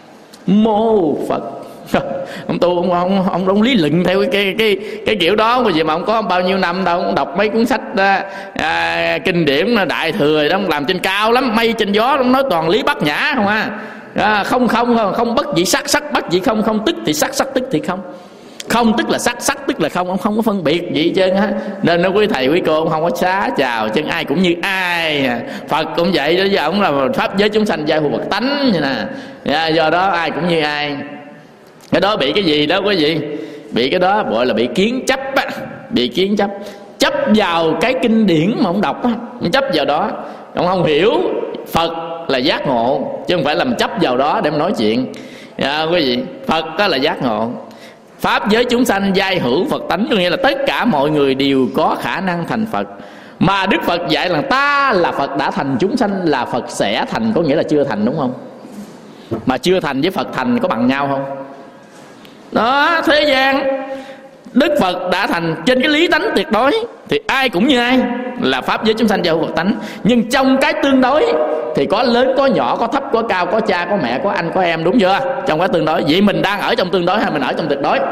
Mô Phật. Ông tu ông ông ông, ông lý luận theo cái cái cái, cái kiểu đó, bởi vì mà ông có bao nhiêu năm đâu, ông đọc mấy cuốn sách à, à, kinh điển Đại Thừa đó, ông làm trên cao lắm, mây trên gió, ông nói toàn lý bát nhã không à. À, không không không không bất dị sắc, sắc bất dị không, không tức thì sắc, sắc tức thì không. Không tức là sắc, sắc tức là không, ông không có phân biệt gì hết trơn á. Nên nó quý thầy quý cô ông không có xá chào chân ai cũng như ai. Phật cũng vậy đó, giờ ông là pháp giới chúng sanh giai hữu Phật tánh như nè. Do đó ai cũng như ai. Cái đó bị cái gì đó quý vị? Bị cái đó gọi là bị kiến chấp á. Bị kiến chấp. Chấp vào cái kinh điển mà ông đọc á, chấp vào đó. Ông không hiểu Phật là giác ngộ, chứ không phải làm chấp vào đó để mà nói chuyện. À, quý vị, Phật đó là giác ngộ. Pháp giới chúng sanh giai hữu Phật tánh, có nghĩa là tất cả mọi người đều có khả năng thành Phật. Mà Đức Phật dạy là ta là Phật đã thành, chúng sanh là Phật sẽ thành, có nghĩa là chưa thành, đúng không? Mà chưa thành với Phật thành có bằng nhau không? Đó, thế gian Đức Phật đã thành trên cái lý tánh tuyệt đối thì ai cũng như ai, là pháp giới chúng sanh giai hữu Phật tánh. Nhưng trong cái tương đối thì có lớn có nhỏ, có thấp có cao, có cha có mẹ, có anh có em, đúng chưa? Trong cái tương đối. Vậy mình đang ở trong tương đối hay mình ở trong tuyệt đối?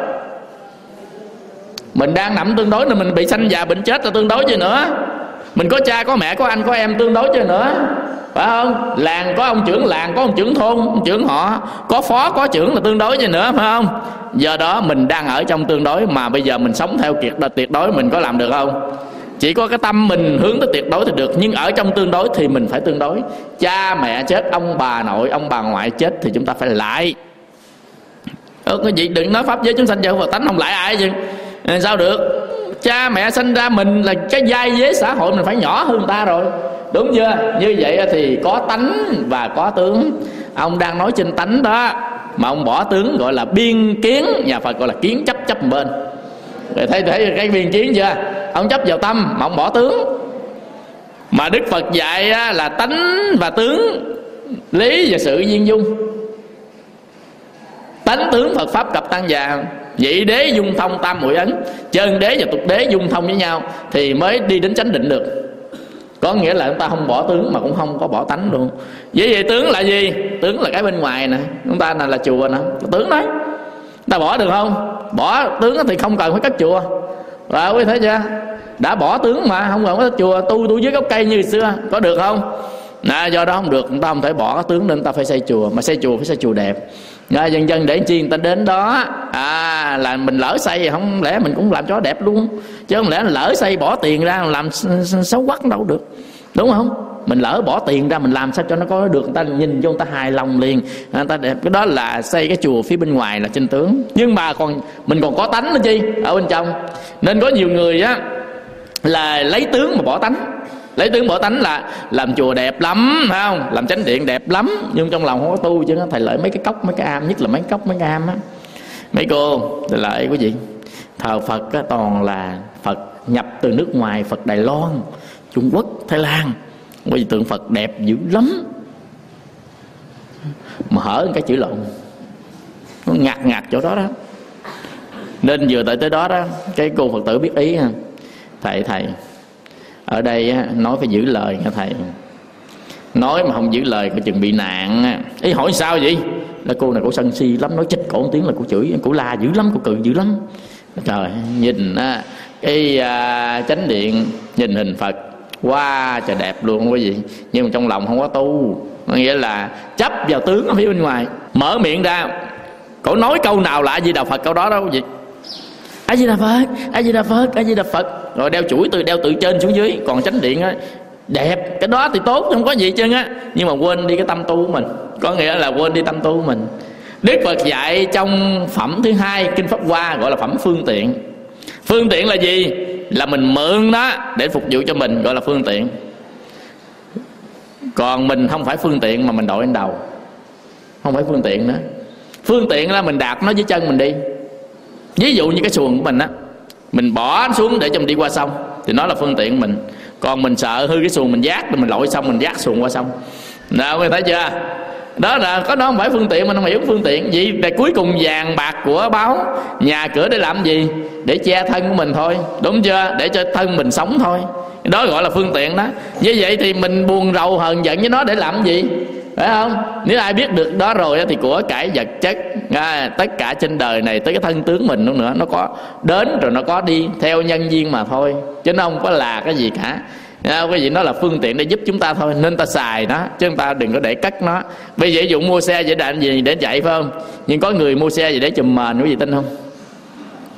Mình đang nằm tương đối nên mình bị sanh già bệnh chết là tương đối chứ nữa. Mình có cha có mẹ có anh có em tương đối chứ nữa, phải không? Làng có ông trưởng làng, có ông trưởng thôn, ông trưởng họ, có phó có trưởng là tương đối chứ nữa, phải không? Do đó mình đang ở trong tương đối, mà bây giờ mình sống theo kiệt tuyệt đối mình có làm được không? Chỉ có cái tâm mình hướng tới tuyệt đối thì được. Nhưng ở trong tương đối thì mình phải tương đối. Cha mẹ chết, ông bà nội ông bà ngoại chết thì chúng ta phải lại. Ừ, cái gì đừng nói pháp giới chúng sanh giai hữu Phật tánh không lại ai chứ sao được? Cha mẹ sinh ra mình là cái giai giới xã hội mình phải nhỏ hơn người ta rồi, đúng chưa? Như vậy thì có tánh và có tướng. Ông đang nói trên tánh đó, mà ông bỏ tướng gọi là biên kiến. Nhà Phật gọi là kiến chấp, chấp một bên. Rồi thấy, thấy cái biên kiến chưa? Ông chấp vào tâm mà ông bỏ tướng. Mà Đức Phật dạy là tánh và tướng, lý và sự viên dung. Tánh tướng Phật Pháp cập tăng già, vị đế dung thông tam muội ấn. Chân đế và tục đế dung thông với nhau thì mới đi đến chánh định được. Có nghĩa là chúng ta không bỏ tướng mà cũng không có bỏ tánh luôn. Vậy vậy tướng là gì? Tướng là cái bên ngoài nè. Chúng ta là, là chùa nè, là tướng đấy. Ta bỏ được không? Bỏ tướng thì không cần phải cất chùa. Rồi quý thấy chưa? Đã bỏ tướng mà không cần có chùa, tu tu dưới gốc cây như xưa, có được không? Nè, do đó không được, chúng ta không thể bỏ cái tướng nên ta phải xây chùa. Mà xây chùa phải xây chùa đẹp. Rồi, dần dần để chi người ta đến đó. À, là mình lỡ xây không lẽ mình cũng làm cho đẹp luôn, chứ không lẽ lỡ xây bỏ tiền ra làm xấu quắc đâu được, đúng không? Mình lỡ bỏ tiền ra mình làm sao cho nó có được, người ta nhìn vô người ta hài lòng liền, người ta đẹp. Cái đó là xây cái chùa phía bên ngoài là trên tướng. Nhưng mà còn mình còn có tánh nữa chi ở bên trong. Nên có nhiều người á là lấy tướng mà bỏ tánh. Lấy tướng bỏ tánh là làm chùa đẹp lắm, phải không? Làm chánh điện đẹp lắm, nhưng trong lòng không có tu. Chứ thầy lợi mấy cái cốc mấy cái am, nhất là mấy cốc mấy cái am á. Mấy cô thầy lợi quý vị, thờ Phật á, toàn là Phật nhập từ nước ngoài, Phật Đài Loan, Trung Quốc, Thái Lan. Quý vị tượng Phật đẹp dữ lắm, mà hở cái chữ lộn, nó ngặt ngặt chỗ đó đó. Nên vừa tới tới đó đó, cái cô Phật tử biết ý ha, thầy thầy ở đây nói phải giữ lời nha thầy, nói mà không giữ lời coi chừng bị nạn. Ý hỏi sao vậy? Là cô này cô sân si lắm, nói chích cổ một tiếng là cô chửi, cô la dữ lắm, cô cự dữ lắm. Trời, nhìn á cái à, chánh điện, nhìn hình Phật wow, trời đẹp luôn quý vị, nhưng mà trong lòng không có tu. Nghĩa là chấp vào tướng ở phía bên ngoài, mở miệng ra cổ nói câu nào là A Di Đà Phật câu đó đâu quý vị. A Di Đà Phật, A Di Đà Phật, A Di Đà Phật, rồi đeo chuỗi từ đeo từ trên xuống dưới. Còn chánh điện á đẹp, cái đó thì tốt, không có gì chứ á, nhưng mà quên đi cái tâm tu của mình, có nghĩa là quên đi tâm tu của mình. Đức Phật dạy trong phẩm thứ hai kinh Pháp Hoa gọi là phẩm phương tiện. Phương tiện là gì? Là mình mượn đó để phục vụ cho mình, gọi là phương tiện. Còn mình không phải phương tiện mà mình đội lên đầu, không phải phương tiện nữa. Phương tiện là mình đạp nó dưới chân mình đi. Ví dụ như cái xuồng của mình á, mình bỏ xuống để cho mình đi qua sông thì nó là phương tiện của mình. Còn mình sợ hư cái xuồng mình vác, mình lội sông mình vác xuồng qua sông. Nào người thấy chưa? Đó là có đó không phải phương tiện, mình không hiểu phương tiện gì. Để cuối cùng vàng bạc của báo nhà cửa để làm gì? Để che thân của mình thôi, đúng chưa? Để cho thân mình sống thôi. Đó gọi là phương tiện đó. Như vậy thì mình buồn rầu hờn giận với nó để làm gì? Phải không? Nếu ai biết được đó rồi thì của cải vật chất à, tất cả trên đời này tới cái thân tướng mình nữa, nữa nó có đến rồi nó có đi theo nhân duyên mà thôi, chứ nó không có là cái gì cả. À, cái gì nó là phương tiện để giúp chúng ta thôi, nên ta xài nó chứ chúng ta đừng có để cất nó. Bây giờ ví dụ mua xe để làm gì? Để chạy phải không? Nhưng có người mua xe gì để chùm mền, quý vị tin không?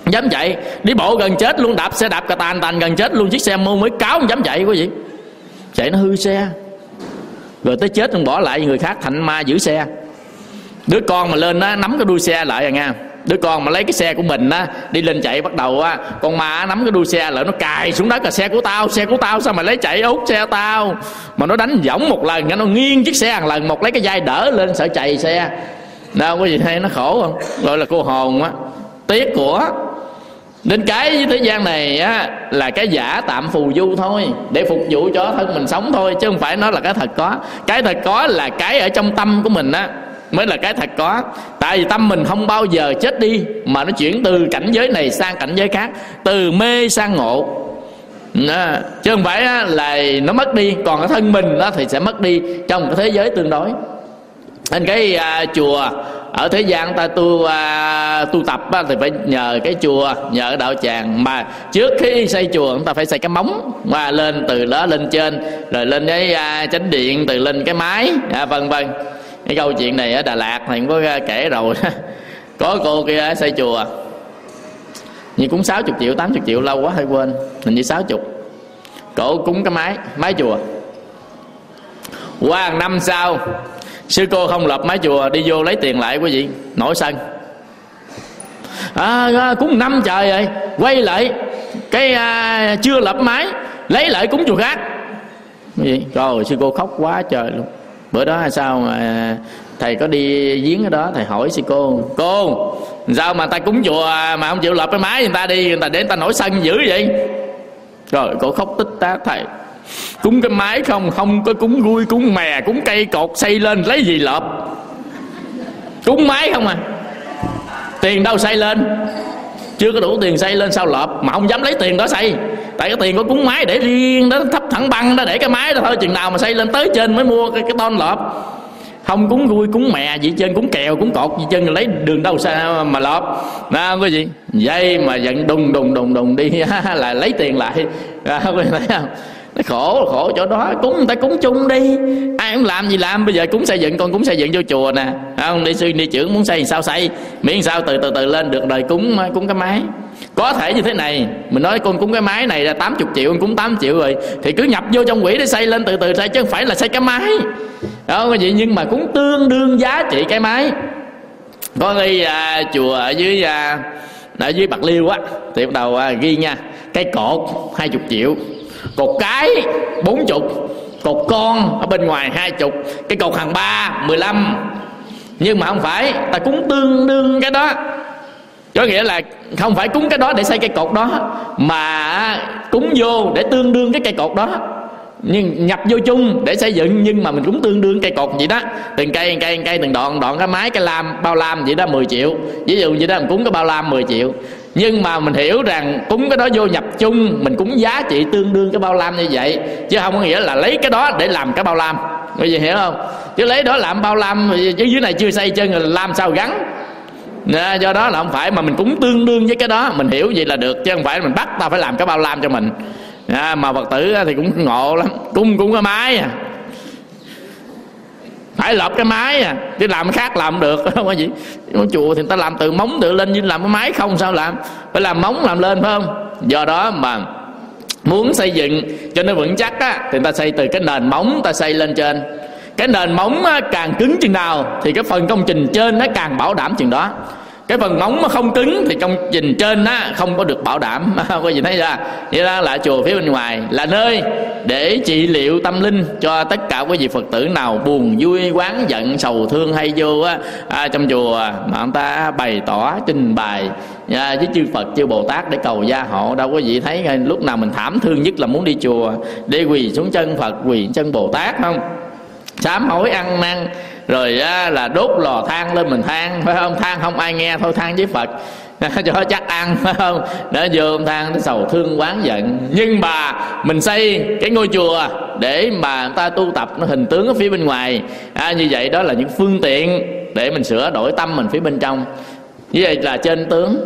dám chạy, đi bộ gần chết luôn, đạp xe đạp cà tàn tàn gần chết luôn, chiếc xe mua mới cáo không dám chạy quý vị. Chạy nó hư xe, rồi tới chết không bỏ lại người khác thành ma giữ xe. Đứa con mà lên á nắm cái đuôi xe lại à nha, đứa con mà lấy cái xe của mình á đi lên chạy, bắt đầu á con ma nắm cái đuôi xe lại nó cài xuống đất là xe của tao, xe của tao sao mà lấy chạy út xe tao. Mà nó đánh võng một lần nó nghiêng chiếc xe một lần một, lấy cái vai đỡ lên sợ chạy xe. Đâu có gì thấy nó khổ không, gọi là cô hồn á, tiếc của. Đến cái với thế gian này á là cái giả tạm phù du thôi, để phục vụ cho thân mình sống thôi, chứ không phải nó là cái thật có. Cái thật có là cái ở trong tâm của mình á mới là cái thật có. Tại vì tâm mình không bao giờ chết đi, mà nó chuyển từ cảnh giới này sang cảnh giới khác, từ mê sang ngộ à, chứ không phải là nó mất đi. Còn cái thân mình đó thì sẽ mất đi trong cái thế giới tương đối. Nên cái à, chùa ở thế gian ta tu à, tu tập á, thì phải nhờ cái chùa, nhờ đạo tràng. Mà trước khi xây chùa chúng ta phải xây cái móng, và lên từ đó lên trên, rồi lên cái à, chánh điện, từ lên cái mái à, vân vân. Cái câu chuyện này ở Đà Lạt thì cũng có kể rồi. Có cô kia xây chùa nhưng cũng sáu mươi triệu, tám mươi triệu, lâu quá hơi quên, hình như sáu mươi. Cổ cúng cái mái mái chùa. Qua năm sau sư cô không lập mái chùa, đi vô lấy tiền lại quý vị, nổi sân. À, cúng năm trời rồi, quay lại cái à, chưa lập mái, lấy lại cúng chùa khác. Gì? Rồi sư cô khóc quá trời luôn. Bữa đó sao mà thầy có đi giếng ở đó, thầy hỏi sư cô: cô sao mà ta cúng chùa mà không chịu lập cái mái, người ta đi người ta để người ta nổi sân dữ vậy? Rồi cô khóc tích tát: thầy cúng cái mái không, không có cúng gui, cúng mè, cúng cây cột xây lên lấy gì lợp, cúng mái không à, tiền đâu xây lên, chưa có đủ tiền xây lên sao lợp, mà không dám lấy tiền đó xây. Tại cái tiền có cúng mái để riêng đó, thấp thẳng băng đó để cái mái đó thôi, chừng nào mà xây lên tới trên mới mua cái, cái ton lợp. Không cúng gui, cúng mè gì trên, cúng kèo, cúng cột gì trên, lấy đường đâu sao mà lợp đó quý vị. Dây mà giận đùng đùng đùng đùng đi là lấy tiền lại à, quý vị thấy không? Nó khổ, khổ chỗ đó. Cúng người ta cúng chung đi, ai cũng làm gì làm. Bây giờ cúng xây dựng, con cúng xây dựng vô chùa nè, không đi sư đi trưởng muốn xây sao xây, miễn sao từ từ từ lên được đời cúng cúng cái mái. Có thể như thế này, mình nói con cúng cái mái này là tám mươi triệu, con cúng tám triệu rồi thì cứ nhập vô trong quỹ để xây lên từ từ xây, chứ không phải là xây cái mái đó quý vị. Nhưng mà cũng tương đương giá trị cái mái. Có cái à, chùa ở dưới à, ở dưới Bạc Liêu á thì bắt đầu à, ghi nha, cái cột hai mươi triệu, cột cái bốn mươi, cột con ở bên ngoài hai mươi, cái cột hàng ba mười lăm. Nhưng mà không phải, ta cúng tương đương cái đó. Có nghĩa là không phải cúng cái đó để xây cây cột đó, mà cúng vô để tương đương cái cây cột đó, nhưng nhập vô chung để xây dựng, nhưng mà mình cũng tương đương cây cột vậy đó. Từng cây cây cây từng đoạn đoạn cái mái, cái lam bao lam vậy đó mười triệu, ví dụ vậy đó, mình cúng cái bao lam mười triệu. Nhưng mà mình hiểu rằng cúng cái đó vô nhập chung, mình cúng giá trị tương đương cái bao lam như vậy, chứ không có nghĩa là lấy cái đó để làm cái bao lam. Bây giờ hiểu không? Chứ lấy đó làm bao lam chứ dưới này chưa xây chân rồi làm sao gắn. Nè, do đó là không phải, mà mình cũng tương đương với cái đó, mình hiểu vậy là được, chứ không phải mình bắt ta phải làm cái bao lam cho mình. À, mà Phật tử thì cũng ngộ lắm, cung cũng cái mái à, phải lợp cái mái à, chứ làm cái khác làm được không có gì. Chùa thì người ta làm từ móng tự lên, nhưng làm cái mái không sao làm, phải làm móng làm lên phải không? Do đó mà muốn xây dựng cho nó vững chắc á, thì người ta xây từ cái nền móng ta xây lên trên. Cái nền móng á, càng cứng chừng nào thì cái phần công trình trên nó càng bảo đảm chừng đó. Cái phần móng nó không cứng thì công trình trên á không có được bảo đảm. Có gì thấy ra? Vậy đó là chùa phía bên ngoài là nơi để trị liệu tâm linh cho tất cả quý vị Phật tử nào buồn vui, oán giận, sầu thương hay vô á, à, trong chùa mà ông ta bày tỏ trình bày à, với chư Phật chư Bồ Tát để cầu gia hộ. Đâu có gì thấy lúc nào mình thảm thương nhất là muốn đi chùa để quỳ xuống chân Phật, quỳ chân Bồ Tát không? Sám hối ăn năn rồi á, là đốt lò than lên mình than phải không? Than không ai nghe, thôi than với Phật cho chắc ăn phải không? Để vô than, sầu thương oán giận. Nhưng mà mình xây cái ngôi chùa để mà người ta tu tập nó hình tướng ở phía bên ngoài à, như vậy đó là những phương tiện để mình sửa đổi tâm mình phía bên trong. Như vậy là trên tướng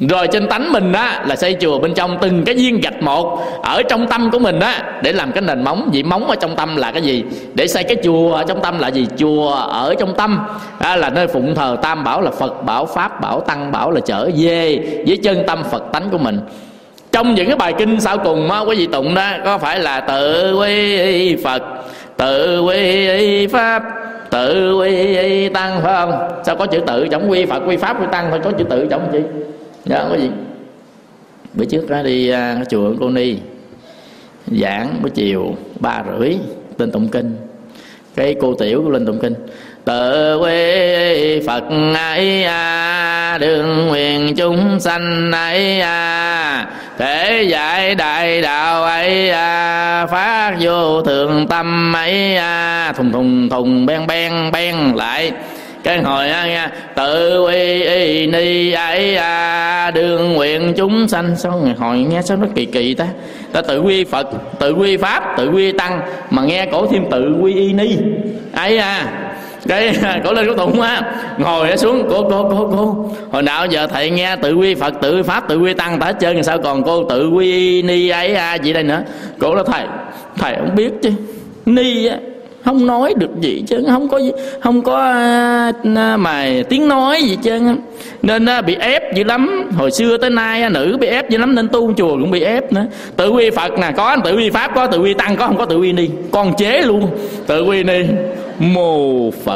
Rồi trên tánh mình á là xây chùa bên trong từng cái viên gạch một ở trong tâm của mình á, để làm cái nền móng. Vậy móng ở trong tâm là cái gì? Để xây cái chùa ở trong tâm là gì? Chùa ở trong tâm á, là nơi phụng thờ tam bảo là Phật bảo, Pháp bảo, Tăng bảo, là trở về với chân tâm Phật tánh của mình. Trong những cái bài kinh sau cùng á, quý vị tụng đó có phải là tự quy Phật, tự quy Pháp, tự quy Tăng, phải không? Sao có chữ tự trong quy Phật, quy Pháp, quy Tăng thôi, có chữ tự trong chi? Dạ có gì? Bữa trước đó đi uh, chùa Cô Ni giảng buổi chiều ba rưỡi tên tụng kinh. Cái cô tiểu của lên tụng kinh: tự quy Phật ấy a, đương nguyện chúng sanh ấy a, thể giải đại đạo ấy a, phát vô thượng tâm ấy a. Thùng thùng thùng ben ben ben lại cái hồi á nha, tự quy y ni ấy a, đương nguyện chúng sanh. Sao ngày hồi nghe sao nó kỳ kỳ ta? Ta tự quy Phật, tự quy Pháp, tự quy Tăng, mà nghe cổ thêm tự quy y ni ấy a. Cái cổ lên cổ tụng á, ngồi nó xuống, cô cô cô cô hồi nào giờ thầy nghe tự quy Phật, tự quy Pháp, tự quy Tăng ta hết trơn, sao còn cô tự quy ni ấy a gì đây nữa? Cổ nói thầy thầy không biết chứ, ni á không nói được gì chứ, không có không có uh, mà tiếng nói gì chứ, nên uh, bị ép dữ lắm. Hồi xưa tới nay uh, nữ bị ép dữ lắm, nên tu chùa cũng bị ép nữa. Tự quy Phật nè có, tự quy Pháp có, tự quy Tăng có, không có tự quy ni. Con chế luôn tự quy ni mô Phật.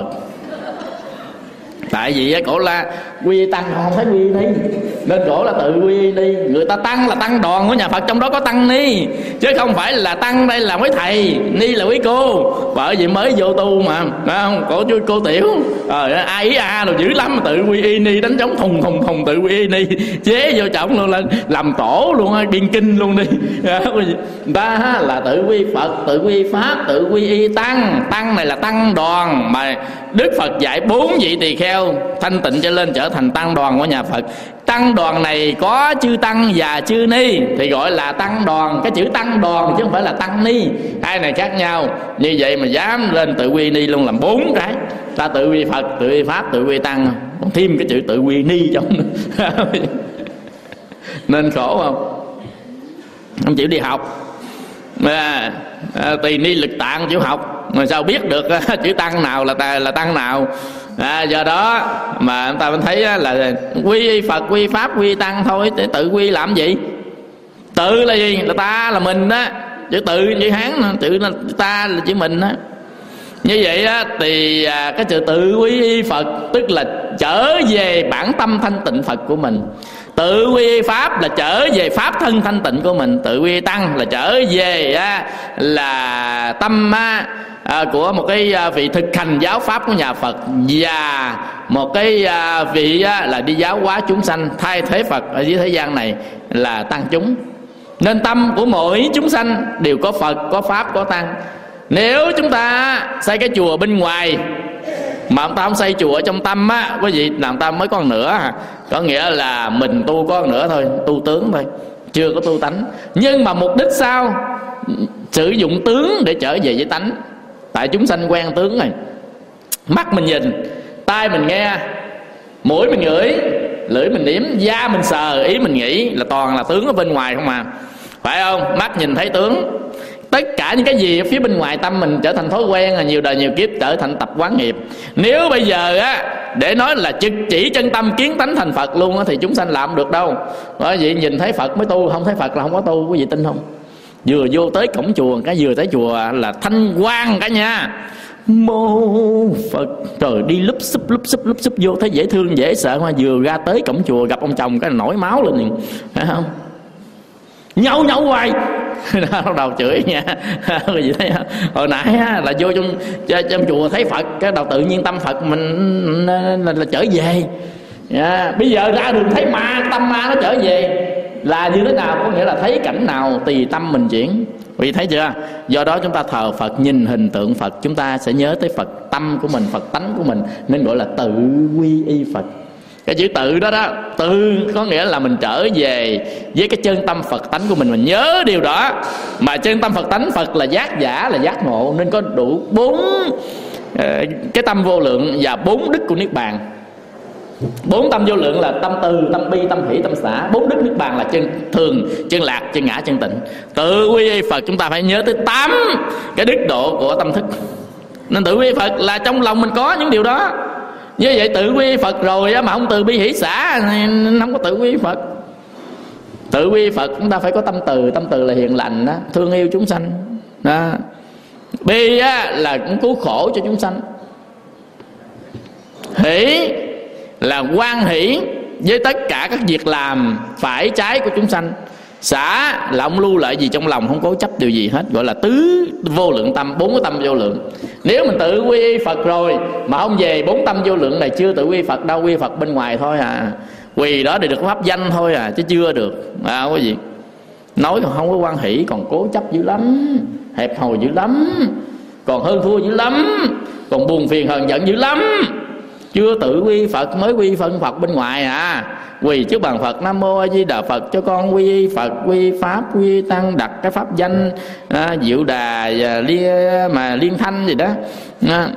Tại vì cổ là quy Tăng không thấy quy ni, nên cổ là tự quy ni. Người ta Tăng là Tăng đoàn của nhà Phật, trong đó có Tăng ni, chứ không phải là Tăng đây là quý thầy, ni là quý cô. Bởi vì mới vô tu mà, phải không? Cổ chú cô tiểu rồi à, ai ý a rồi dữ lắm, tự quy y ni đánh trống thùng thùng thùng, tự quy y ni chế vô trọng luôn, lên làm tổ luôn á, biên kinh luôn đi. Ta là tự quy Phật, tự quy Pháp, tự quy y Tăng. Tăng này là Tăng đoàn mà Đức Phật dạy bốn vị tỳ kheo thanh tịnh cho lên trở thành tăng đoàn của nhà Phật. Tăng đoàn này có chư tăng và chư ni thì gọi là tăng đoàn. Cái chữ tăng đoàn chứ không phải là tăng ni, hai này khác nhau. Như vậy mà dám lên tự quy ni luôn, làm bốn cái. Ta tự quy Phật, tự quy Pháp, tự quy Tăng, còn thêm cái chữ tự quy ni trong nên khổ không? Không chịu đi học à, à, tỳ ni lực tạng chịu học mà sao biết được à, chữ tăng nào là là tăng nào. À, do đó mà người ta mới thấy là quy Phật, quy Pháp, quy Tăng thôi, để tự quy làm gì? Tự là gì? Là ta, là mình đó. Chữ tự chữ Hán, chữ là ta là chữ mình đó. Như vậy á, thì à, cái chữ tự quy Phật tức là trở về bản tâm thanh tịnh Phật của mình. Tự quy Pháp là trở về pháp thân thanh tịnh của mình. Tự quy Tăng là trở về á, là tâm á, à, của một cái à, vị thực hành giáo pháp của nhà Phật, và một cái à, vị á, là đi giáo hóa chúng sanh, thay thế Phật ở dưới thế gian này là tăng chúng. Nên tâm của mỗi chúng sanh đều có Phật, có Pháp, có Tăng. Nếu chúng ta xây cái chùa bên ngoài mà chúng ta không xây chùa ở trong tâm á, quý vị, làm ta mới có một nửa. Có nghĩa là mình tu có một nửa thôi, tu tướng thôi, chưa có tu tánh. Nhưng mà mục đích sao? Sử dụng tướng để trở về với tánh. Tại chúng sanh quen tướng này. Mắt mình nhìn, tai mình nghe, mũi mình ngửi, lưỡi mình nếm, da mình sờ, ý mình nghĩ là toàn là tướng ở bên ngoài không à. Phải không? Mắt nhìn thấy tướng. Tất cả những cái gì ở phía bên ngoài tâm mình trở thành thói quen, là nhiều đời nhiều kiếp trở thành tập quán nghiệp. Nếu bây giờ á để nói là trực chỉ chân tâm kiến tánh thành Phật luôn á, thì chúng sanh làm được đâu. Bởi vậy nhìn thấy Phật mới tu, không thấy Phật là không có tu. Quý vị tin không? Vừa vô tới cổng chùa, cái vừa tới chùa là thanh quang cả nhà. Mô Phật. Trời, đi lúp xúp lúp xúp lúp xúp vô thấy dễ thương dễ sợ, mà vừa ra tới cổng chùa gặp ông chồng cái nổi máu lên liền, phải không? Nhậu nhậu hoài nó đầu chửi nha. Gì thấy không? Hồi nãy là vô trong, trong chùa thấy Phật, cái đầu tự nhiên tâm Phật mình là, là, là trở về. Yeah. Bây giờ ra đường thấy ma, tâm ma nó trở về là như thế nào? Có nghĩa là thấy cảnh nào tùy tâm mình chuyển. Vì thấy chưa? Do đó chúng ta thờ Phật, nhìn hình tượng Phật, chúng ta sẽ nhớ tới Phật tâm của mình, Phật tánh của mình, nên gọi là tự quy y Phật. Cái chữ tự đó đó, tự có nghĩa là mình trở về với cái chân tâm Phật tánh của mình, mình nhớ điều đó. Mà chân tâm Phật tánh, Phật là giác giả, là giác ngộ, nên có đủ bốn uh, cái tâm vô lượng và bốn đức của Niết Bàn. Bốn tâm vô lượng là tâm từ, tâm bi, tâm hỷ, tâm xả. Bốn đức niết bàn là chân thường, chân lạc, chân ngã, chân tịnh. Tự quy y Phật chúng ta phải nhớ tới tám cái đức độ của tâm thức. Nên tự quy y Phật là trong lòng mình có những điều đó. Như vậy tự quy y Phật rồi mà không từ bi hỷ xả không có tự quy y Phật. Tự quy y Phật chúng ta phải có tâm từ. Tâm từ là hiền lành đó, thương yêu chúng sanh đó. Bi á, là cũng cứu khổ cho chúng sanh. Hỷ là hoan hỷ với tất cả các việc làm phải trái của chúng sanh. Xả là ông lưu lại gì trong lòng, không cố chấp điều gì hết, gọi là tứ vô lượng tâm, bốn cái tâm vô lượng. Nếu mình tự quy y Phật rồi mà không về bốn tâm vô lượng này, chưa tự quy y Phật đâu, quy y Phật bên ngoài thôi à. Quỳ đó để được pháp danh thôi à, chứ chưa được à, không có gì. Nói còn không có hoan hỷ, còn cố chấp dữ lắm, hẹp hòi dữ lắm, còn hơn thua dữ lắm, còn buồn phiền hờn giận dữ lắm. Chưa tự quy Phật mới quy phân Phật bên ngoài à. Quỳ trước bàn Phật Nam Mô A Di Đà Phật cho con quy Phật, quy Pháp, quy Tăng, đặt cái pháp danh à, Diệu Đà và liên, mà liên thanh gì đó à.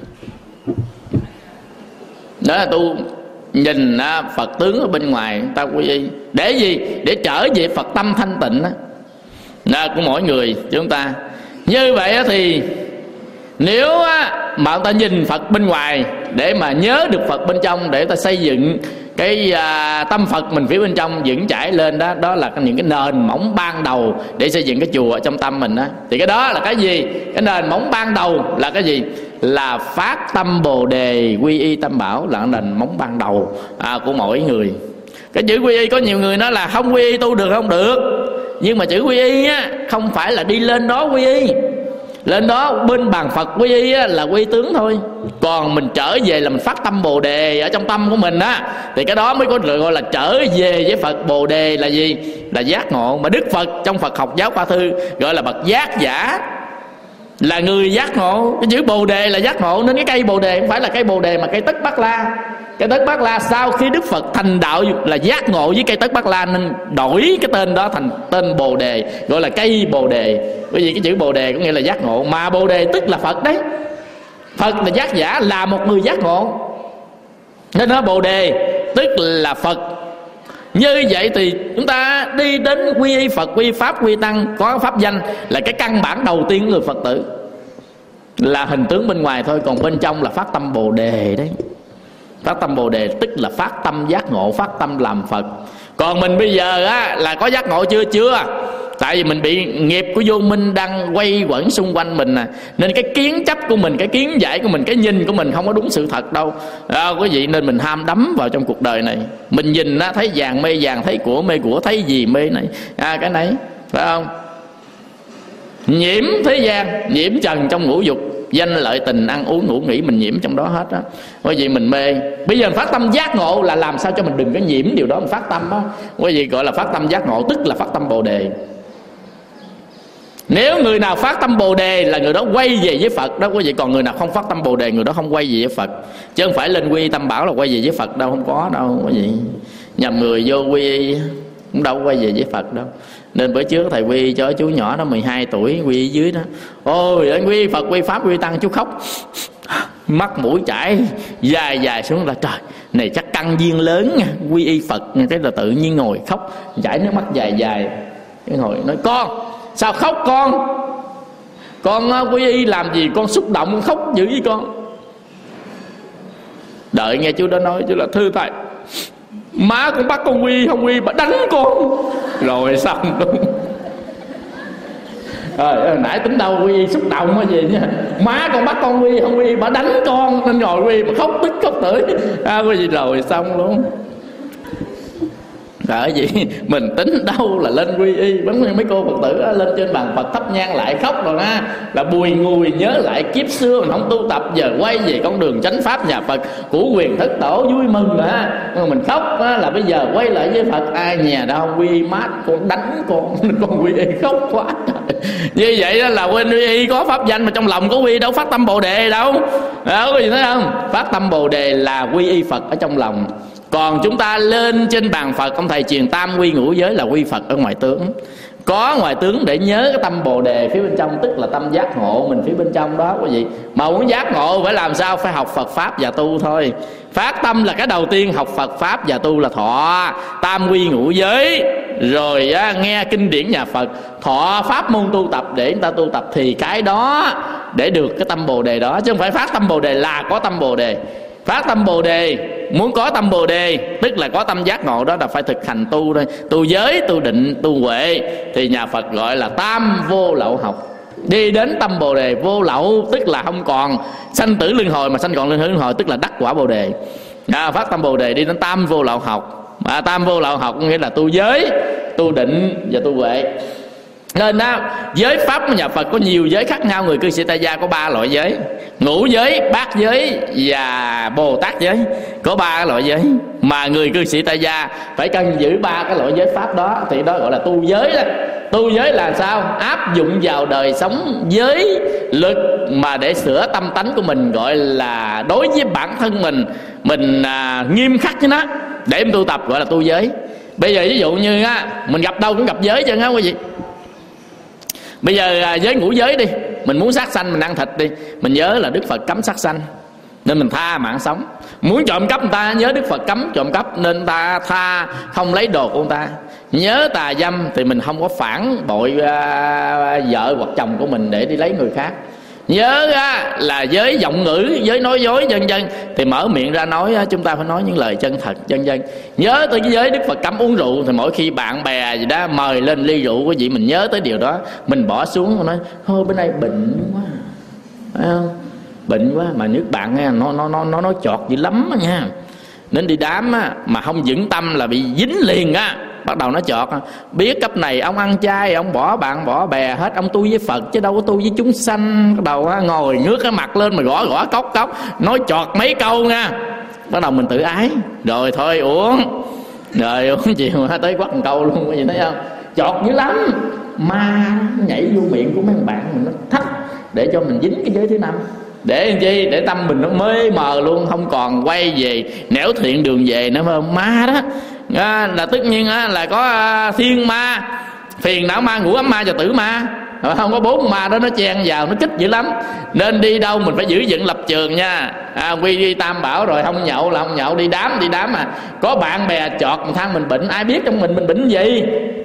Đó là tu nhìn à, Phật tướng ở bên ngoài ta quy y. Để gì? Để trở về Phật tâm thanh tịnh đó, đó của mỗi người chúng ta. Như vậy thì nếu mà ta nhìn Phật bên ngoài để mà nhớ được Phật bên trong, để ta xây dựng cái à, tâm Phật mình phía bên trong vững chãi lên đó, đó là những cái nền móng ban đầu để xây dựng cái chùa ở trong tâm mình đó. Thì cái đó là cái gì? Cái nền móng ban đầu là cái gì? Là phát tâm Bồ Đề quy y Tam Bảo, là nền móng ban đầu à, của mỗi người. Cái chữ quy y có nhiều người nói là không quy y tu được, không được. Nhưng mà chữ quy y á, không phải là đi lên đó quy y. Lên đó bên bàn Phật quy y á, là quy tướng thôi. Còn mình trở về là mình phát tâm Bồ Đề ở trong tâm của mình á, thì cái đó mới có được gọi là trở về với Phật. Bồ Đề là gì? Là giác ngộ. Mà Đức Phật trong Phật học giáo khoa thư gọi là bậc giác giả, là người giác ngộ. Cái chữ Bồ Đề là giác ngộ, nên cái cây Bồ Đề không phải là cây Bồ Đề mà cây Tất Bát La. Cây Tất Bát La sau khi Đức Phật thành đạo là giác ngộ với cây Tất Bát La, nên đổi cái tên đó thành tên Bồ Đề, gọi là cây Bồ Đề. Bởi vì cái chữ Bồ Đề có nghĩa là giác ngộ, mà Bồ Đề tức là Phật đấy. Phật là giác giả, là một người giác ngộ, nên nó Bồ Đề tức là Phật. Như vậy thì chúng ta đi đến quy y Phật, quy Pháp, quy Tăng, có pháp danh là cái căn bản đầu tiên của người Phật tử, là hình tướng bên ngoài thôi. Còn bên trong là phát tâm Bồ Đề đấy. Phát tâm Bồ Đề tức là phát tâm giác ngộ, phát tâm làm Phật. Còn mình bây giờ á, là có giác ngộ chưa? Chưa. Tại vì mình bị nghiệp của vô minh đang quay quẩn xung quanh mình nè, nên cái kiến chấp của mình, cái kiến giải của mình, cái nhìn của mình không có đúng sự thật đâu à, quý vị. Nên mình ham đắm vào trong cuộc đời này. Mình nhìn á, thấy vàng mê vàng, thấy của mê của, thấy gì mê này à, cái này phải không? Nhiễm thế gian, nhiễm trần trong ngũ dục, danh lợi tình ăn uống ngủ nghỉ, mình nhiễm trong đó hết á. Quý vị mình mê. Bây giờ mình phát tâm giác ngộ là làm sao cho mình đừng có nhiễm điều đó, mình phát tâm á. Quý vị gọi là phát tâm giác ngộ, tức là phát tâm Bồ Đề. Nếu người nào phát tâm Bồ Đề là người đó quay về với Phật đó quý vị. Còn người nào không phát tâm Bồ Đề, người đó không quay về với Phật. Chứ không phải lên quy y Tam Bảo là quay về với Phật đâu, không có đâu quý vị. Nhầm người vô quy y cũng đâu quay về với Phật đâu. Nên bữa trước thầy quy cho chú nhỏ nó mười hai tuổi quy ở dưới đó. Ôi anh quy Phật, quy Pháp, quy Tăng, chú khóc, mắt mũi chảy dài dài xuống là trời, này chắc căn duyên lớn nha, quy y Phật. Cái là tự nhiên ngồi khóc, chảy nước mắt dài dài. Cái ngồi nói con sao khóc con? Con quy y làm gì? Con xúc động con khóc dữ với con. Đợi nghe chú đó nói, chú là thưa thầy, má con bắt con quy không quy bà đánh con. Rồi xong luôn. Rồi nãy tính đâu quy xúc động hay gì nha. Má con bắt con quy không quy bà đánh con, nên ngồi quy mà khóc tức khóc tưởi à, quy gì rồi xong luôn. Bởi vì mình tính đâu là lên quy y. Giống như mấy cô Phật tử đó, lên trên bàn Phật thắp nhang lại khóc rồi ha, là bùi ngùi nhớ lại kiếp xưa mình không tu tập, giờ quay về con đường chánh pháp nhà Phật của quyền thất tổ vui mừng rồi ha. Mình khóc á, là bây giờ quay lại với Phật, ai nhà đâu quy y mát con đánh con, con quy y khóc quá trời. Như vậy đó là quên quy y có pháp danh mà trong lòng có quy y đâu phát tâm Bồ Đề đâu. Đó, có gì thấy không? Phát tâm Bồ Đề là quy y Phật ở trong lòng. Còn chúng ta lên trên bàn Phật, ông thầy truyền tam quy ngũ giới là quy Phật ở ngoài tướng. Có ngoài tướng để nhớ cái tâm Bồ Đề phía bên trong, tức là tâm giác ngộ mình phía bên trong đó quý vị. Mà muốn giác ngộ phải làm sao? Phải học Phật Pháp và tu thôi. Phát tâm là cái đầu tiên, học Phật Pháp và tu là thọ tam quy ngũ giới, rồi á, nghe kinh điển nhà Phật, thọ pháp môn tu tập để người ta tu tập, thì cái đó để được cái tâm Bồ Đề đó. Chứ không phải phát tâm Bồ Đề là có tâm Bồ Đề. Phát tâm Bồ Đề, muốn có tâm Bồ Đề tức là có tâm giác ngộ, đó là phải thực hành tu thôi. Tu giới, tu định, tu huệ, thì nhà Phật gọi là tam vô lậu học. Đi đến tâm Bồ Đề vô lậu, tức là không còn sanh tử luân hồi, mà sanh còn luân hồi tức là đắc quả Bồ Đề. À, phát tâm Bồ Đề đi đến tam vô lậu học. À, tam vô lậu học nghĩa là tu giới, tu định và tu huệ. Nên đó, giới pháp của nhà Phật có nhiều giới khác nhau. Người cư sĩ tại gia có ba loại giới: ngũ giới, bát giới và Bồ Tát giới. Có ba loại giới mà người cư sĩ tại gia phải cần giữ ba cái loại giới pháp đó, thì đó gọi là tu giới đó. Tu giới là sao? Áp dụng vào đời sống giới luật mà để sửa tâm tánh của mình, gọi là đối với bản thân mình mình à, nghiêm khắc với nó để em tu tập, gọi là tu giới. Bây giờ ví dụ như á, mình gặp đâu cũng gặp giới chứ hả quý vị. Bây giờ à, giới ngũ giới đi, mình muốn sát sanh mình ăn thịt đi, mình nhớ là Đức Phật cấm sát sanh nên mình tha mạng sống. Muốn trộm cắp người ta, nhớ Đức Phật cấm trộm cắp nên ta tha không lấy đồ của người ta. Nhớ tà dâm thì mình không có phản bội à, vợ hoặc chồng của mình để đi lấy người khác. Nhớ á, là giới giọng ngữ, giới nói dối vân vân, thì mở miệng ra nói á, chúng ta phải nói những lời chân thật vân vân. Nhớ tới cái giới Đức Phật cấm uống rượu, thì mỗi khi bạn bè gì đó mời lên ly rượu quý vị, mình nhớ tới điều đó, mình bỏ xuống và nói thôi bên đây bệnh quá, phải không? Bệnh quá mà nước bạn nghe nó nó nó nó nói chọt dữ lắm nha. Nên đi đám á, mà không vững tâm là bị dính liền á. Bắt đầu nó chọt, biết cấp này ông ăn chay, ông bỏ bạn bỏ bè hết, ông tu với Phật chứ đâu có tu với chúng sanh. Bắt đầu á, ngồi ngước cái mặt lên mà gõ gõ cốc cốc, nói chọt mấy câu nha. Bắt đầu mình tự ái, rồi thôi uống, rồi uống chiều tới quắt một câu luôn, có gì thấy không? Chọt dữ lắm, ma nhảy vô miệng của mấy bạn mình, nó thách để cho mình dính cái giới thứ năm. Để làm chi? Để tâm mình nó mới mờ luôn, không còn quay về nẻo thiện đường về nữa, phải không? Ma đó à, là tất nhiên á, là có à, thiên ma, phiền não ma, ngũ ấm ma và tử ma. Không có bốn ma đó nó chen vào, nó kích dữ lắm. Nên đi đâu mình phải giữ dựng lập trường nha. À, quy đi tam bảo rồi, không nhậu là không nhậu, đi đám đi đám mà có bạn bè chọt một thằng mình bệnh, ai biết trong mình mình bệnh gì.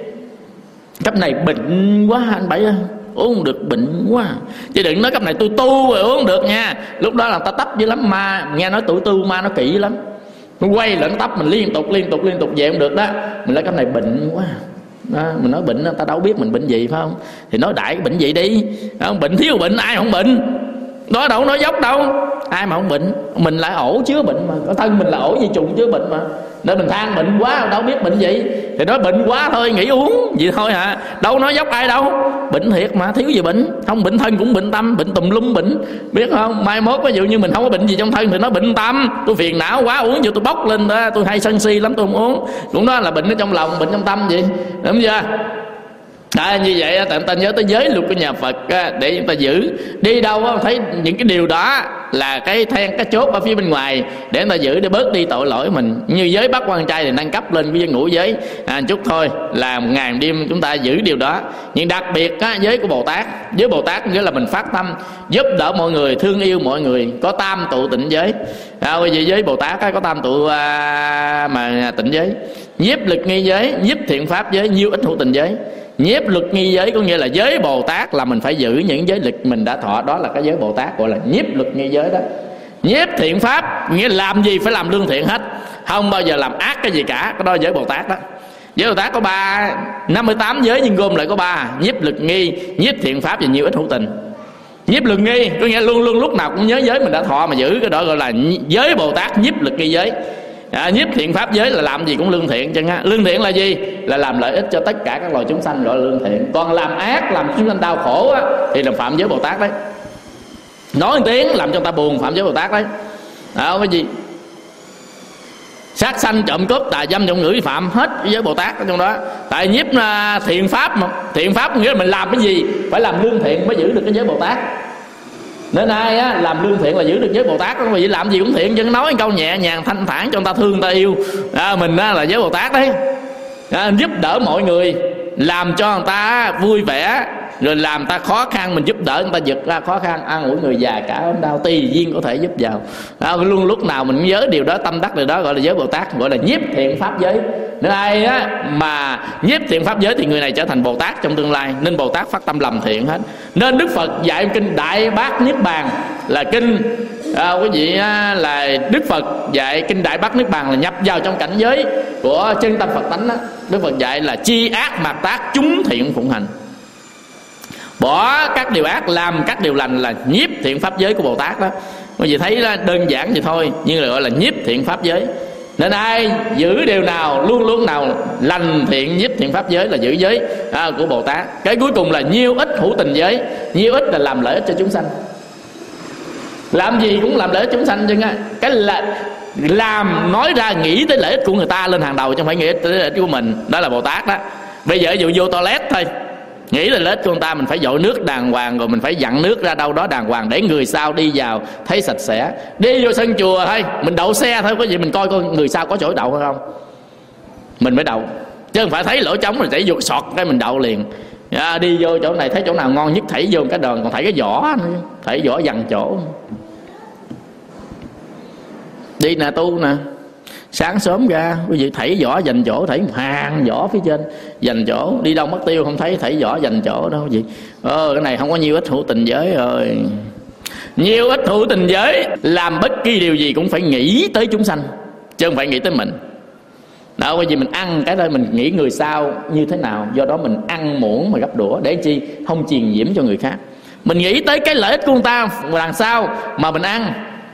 Cấp này bệnh quá anh Bảy ơi, uống được bệnh quá, chứ đừng nói cấp này tôi tu rồi uống được nha. Lúc đó là ta tấp dữ lắm, ma nghe nói tuổi tu ma nó kỹ lắm, nó quay lẫn tấp mình liên tục liên tục liên tục về không được đó. Mình nói cấp này bệnh quá đó, mình nói bệnh ta đâu biết mình bệnh gì, phải không? Thì nói đại cái bệnh gì đi, không? Bệnh thiếu bệnh, ai không bệnh đó, đâu nói dốc đâu, ai mà không bệnh. Mình lại ổ chứa bệnh mà, có thân mình là ổ gì trùng chứa bệnh mà, nên mình than bệnh quá đâu biết bệnh gì, thì nói bệnh quá thôi nghỉ uống vậy thôi hả, đâu nói dốc ai đâu. Bệnh thiệt mà, thiếu gì bệnh, không bệnh thân cũng bệnh tâm, bệnh tùm lum bệnh, biết không? Mai mốt ví dụ như mình không có bệnh gì trong thân thì nó bệnh tâm, tôi phiền não quá uống vô tôi bốc lên đó, tôi hay sân si lắm tôi không uống, cũng đó là bệnh ở trong lòng, bệnh trong tâm vậy, đúng chưa? À, như vậy ta, ta nhớ tới giới luật của nhà Phật để chúng ta giữ. Đi đâu thấy những cái điều đó là cái then cái chốt ở phía bên ngoài để chúng ta giữ, để bớt đi tội lỗi mình. Như giới bắt quan trai thì nâng cấp lên với ngũ giới à, chút thôi là một ngày một đêm chúng ta giữ điều đó. Nhưng đặc biệt á, giới của Bồ Tát, giới Bồ Tát nghĩa là mình phát tâm giúp đỡ mọi người, thương yêu mọi người, có tam tụ tịnh giới. À, bởi vì giới Bồ Tát á, có tam tụ à, mà tịnh giới: nhiếp lực nghi giới, nhiếp thiện pháp giới, nhiêu ích hữu tình giới. Nhiếp luật nghi giới có nghĩa là giới Bồ Tát là mình phải giữ những giới lực mình đã thọ, đó là cái giới Bồ Tát gọi là nhiếp luật nghi giới đó. Nhiếp thiện pháp nghĩa là làm gì phải làm lương thiện hết, không bao giờ làm ác cái gì cả, cái đó giới Bồ Tát đó. Giới Bồ Tát có ba năm mươi tám giới nhưng gom lại có ba: nhiếp lực nghi, nhiếp thiện pháp và nhiêu ích hữu tình. Nhiếp lực nghi có nghĩa luôn luôn lúc nào cũng nhớ giới mình đã thọ mà giữ, cái đó gọi là giới Bồ Tát nhiếp lực nghi giới. À, nhiếp thiện pháp giới là làm gì cũng lương thiện chân á. Lương thiện là gì? Là làm lợi ích cho tất cả các loài chúng sanh, gọi là lương thiện. Còn làm ác, làm chúng sanh đau khổ á, thì là phạm giới Bồ Tát đấy. Nói một tiếng làm cho người ta buồn, phạm giới Bồ Tát đấy. À, cái gì? Sát sanh, trộm cướp, tà dâm, giọng ngữ vi phạm, hết giới Bồ Tát ở trong đó. Tại nhiếp thiện pháp mà, thiện pháp nghĩa là mình làm cái gì phải làm lương thiện mới giữ được cái giới Bồ Tát. Nên ai á, làm lương thiện là giữ được giới Bồ Tát, không vì làm gì cũng thiện, chứ nói một câu nhẹ nhàng thanh thản cho người ta thương, người ta yêu à, mình á, là giới Bồ Tát đấy à, giúp đỡ mọi người làm cho người ta vui vẻ, rồi làm người ta khó khăn mình giúp đỡ người ta vượt ra khó khăn, an ủi người già cả ốm đau tùy duyên có thể giúp vào. À, luôn lúc nào mình nhớ điều đó, tâm đắc điều đó, gọi là giới Bồ Tát, gọi là nhiếp thiện pháp giới. Nếu ai á mà nhiếp thiện pháp giới thì người này trở thành Bồ Tát trong tương lai. Nên Bồ Tát phát tâm làm thiện hết. Nên Đức Phật dạy kinh Đại Bát Niết Bàn là kinh à, quý vị á, là Đức Phật dạy kinh Đại Bát Niết Bàn là nhập vào trong cảnh giới của chân tâm Phật tánh đó. Đức Phật dạy là chi ác mạt tác, chúng thiện phụng hành. Bỏ các điều ác, làm các điều lành là nhiếp thiện pháp giới của Bồ Tát đó. Quý vị thấy là đơn giản vậy thôi, nhưng là gọi là nhiếp thiện pháp giới. Nên ai giữ điều nào, luôn luôn nào lành thiện nhiếp thiện pháp giới là giữ giới à, của Bồ Tát. Cái cuối cùng là nhiêu ích hữu tình giới. Nhiêu ích là làm lợi ích cho chúng sanh. Làm gì cũng làm lợi ích chúng sanh chứ. Cái là làm, nói ra nghĩ tới lợi ích của người ta lên hàng đầu, chứ không phải nghĩ tới lợi ích của mình. Đó là Bồ Tát đó. Bây giờ ví dụ vô toilet thôi, nghĩ là lợi ích của người ta, mình phải dội nước đàng hoàng, rồi mình phải dặn nước ra đâu đó đàng hoàng để người sau đi vào thấy sạch sẽ. Đi vô sân chùa thôi, mình đậu xe thôi, có gì mình coi coi người sau có chỗ đậu hay không, mình mới đậu, chứ không phải thấy lỗ trống rồi chảy vô sọt cái mình đậu liền. À, đi vô chỗ này thấy chỗ nào ngon nhất thảy vô cái đòn, còn thảy cái vỏ nữa, thảy vỏ dằn chỗ. Đi nè tu nè, sáng sớm ra quý vị thảy vỏ dành chỗ, thảy hàng vỏ phía trên dành chỗ, đi đâu mất tiêu không thấy thảy vỏ dành chỗ đâu quý vị. Ờ, cái này không có nhiêu ích hữu tình giới rồi. Nhiêu ích hữu tình giới, làm bất kỳ điều gì cũng phải nghĩ tới chúng sanh, chứ không phải nghĩ tới mình. Đó, bởi vì mình ăn cái đó mình nghĩ người sau như thế nào, do đó mình ăn muỗng mà gấp đũa để chi, không truyền nhiễm cho người khác. Mình nghĩ tới cái lợi ích của người ta làm sao mà mình ăn.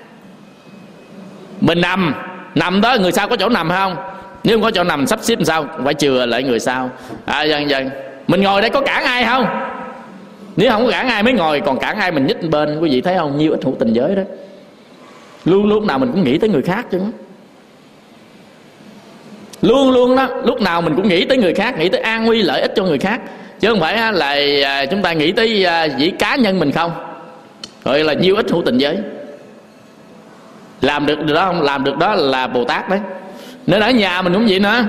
Mình nằm nằm đó, người sau có chỗ nằm hay không? Nếu không có chỗ nằm sắp xếp làm sao, phải chừa lại người sau. À, dần dần mình ngồi đây có cản ai không? Nếu không có cản ai mới ngồi, còn cản ai mình nhích bên. Quý vị thấy không, nhiêu ích hữu tình giới đó. Luôn lúc nào mình cũng nghĩ tới người khác chứ. Luôn luôn đó, lúc nào mình cũng nghĩ tới người khác, nghĩ tới an nguy lợi ích cho người khác, chứ không phải là chúng ta nghĩ tới chỉ cá nhân mình không. Gọi là nhiêu ích hữu tình giới. Làm được đó không? Làm được đó là Bồ Tát đấy. Nên ở nhà mình cũng vậy nữa.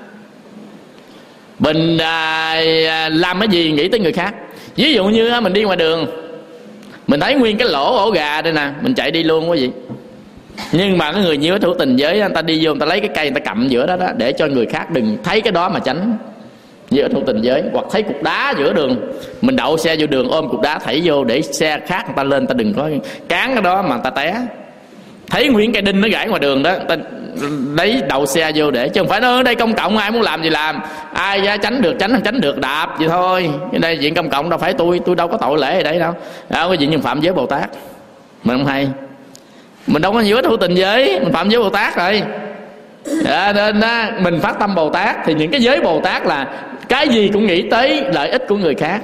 Mình à, làm cái gì nghĩ tới người khác. Ví dụ như mình đi ngoài đường, mình thấy nguyên cái lỗ ổ gà đây nè, mình chạy đi luôn quý vị. Nhưng mà cái người nhiêu ích hữu tình giới, người ta đi vô, người ta lấy cái cây người ta cầm giữa đó đó, để cho người khác đừng thấy cái đó mà tránh. Nhiêu ích hữu tình giới. Hoặc thấy cục đá giữa đường, mình đậu xe vô đường ôm cục đá thảy vô để xe khác người ta lên, người ta đừng có cán cái đó mà người ta té. Thấy nguyên cái đinh nó gãy ngoài đường đó, ta lấy đậu xe vô để, chứ không phải nó ở đây công cộng ai muốn làm gì làm, ai ra tránh được tránh, không tránh được đạp vậy thôi. Cái đây chuyện công cộng đâu phải tôi tôi đâu có tội lễ ở đây đâu. Đó, cái chuyện nhưng phạm giới Bồ Tát mình không hay, mình đâu có nhiều ích hữu tình giới, mình phạm giới Bồ Tát rồi. À, nên á, mình phát tâm Bồ Tát thì những cái giới Bồ Tát là cái gì cũng nghĩ tới lợi ích của người khác.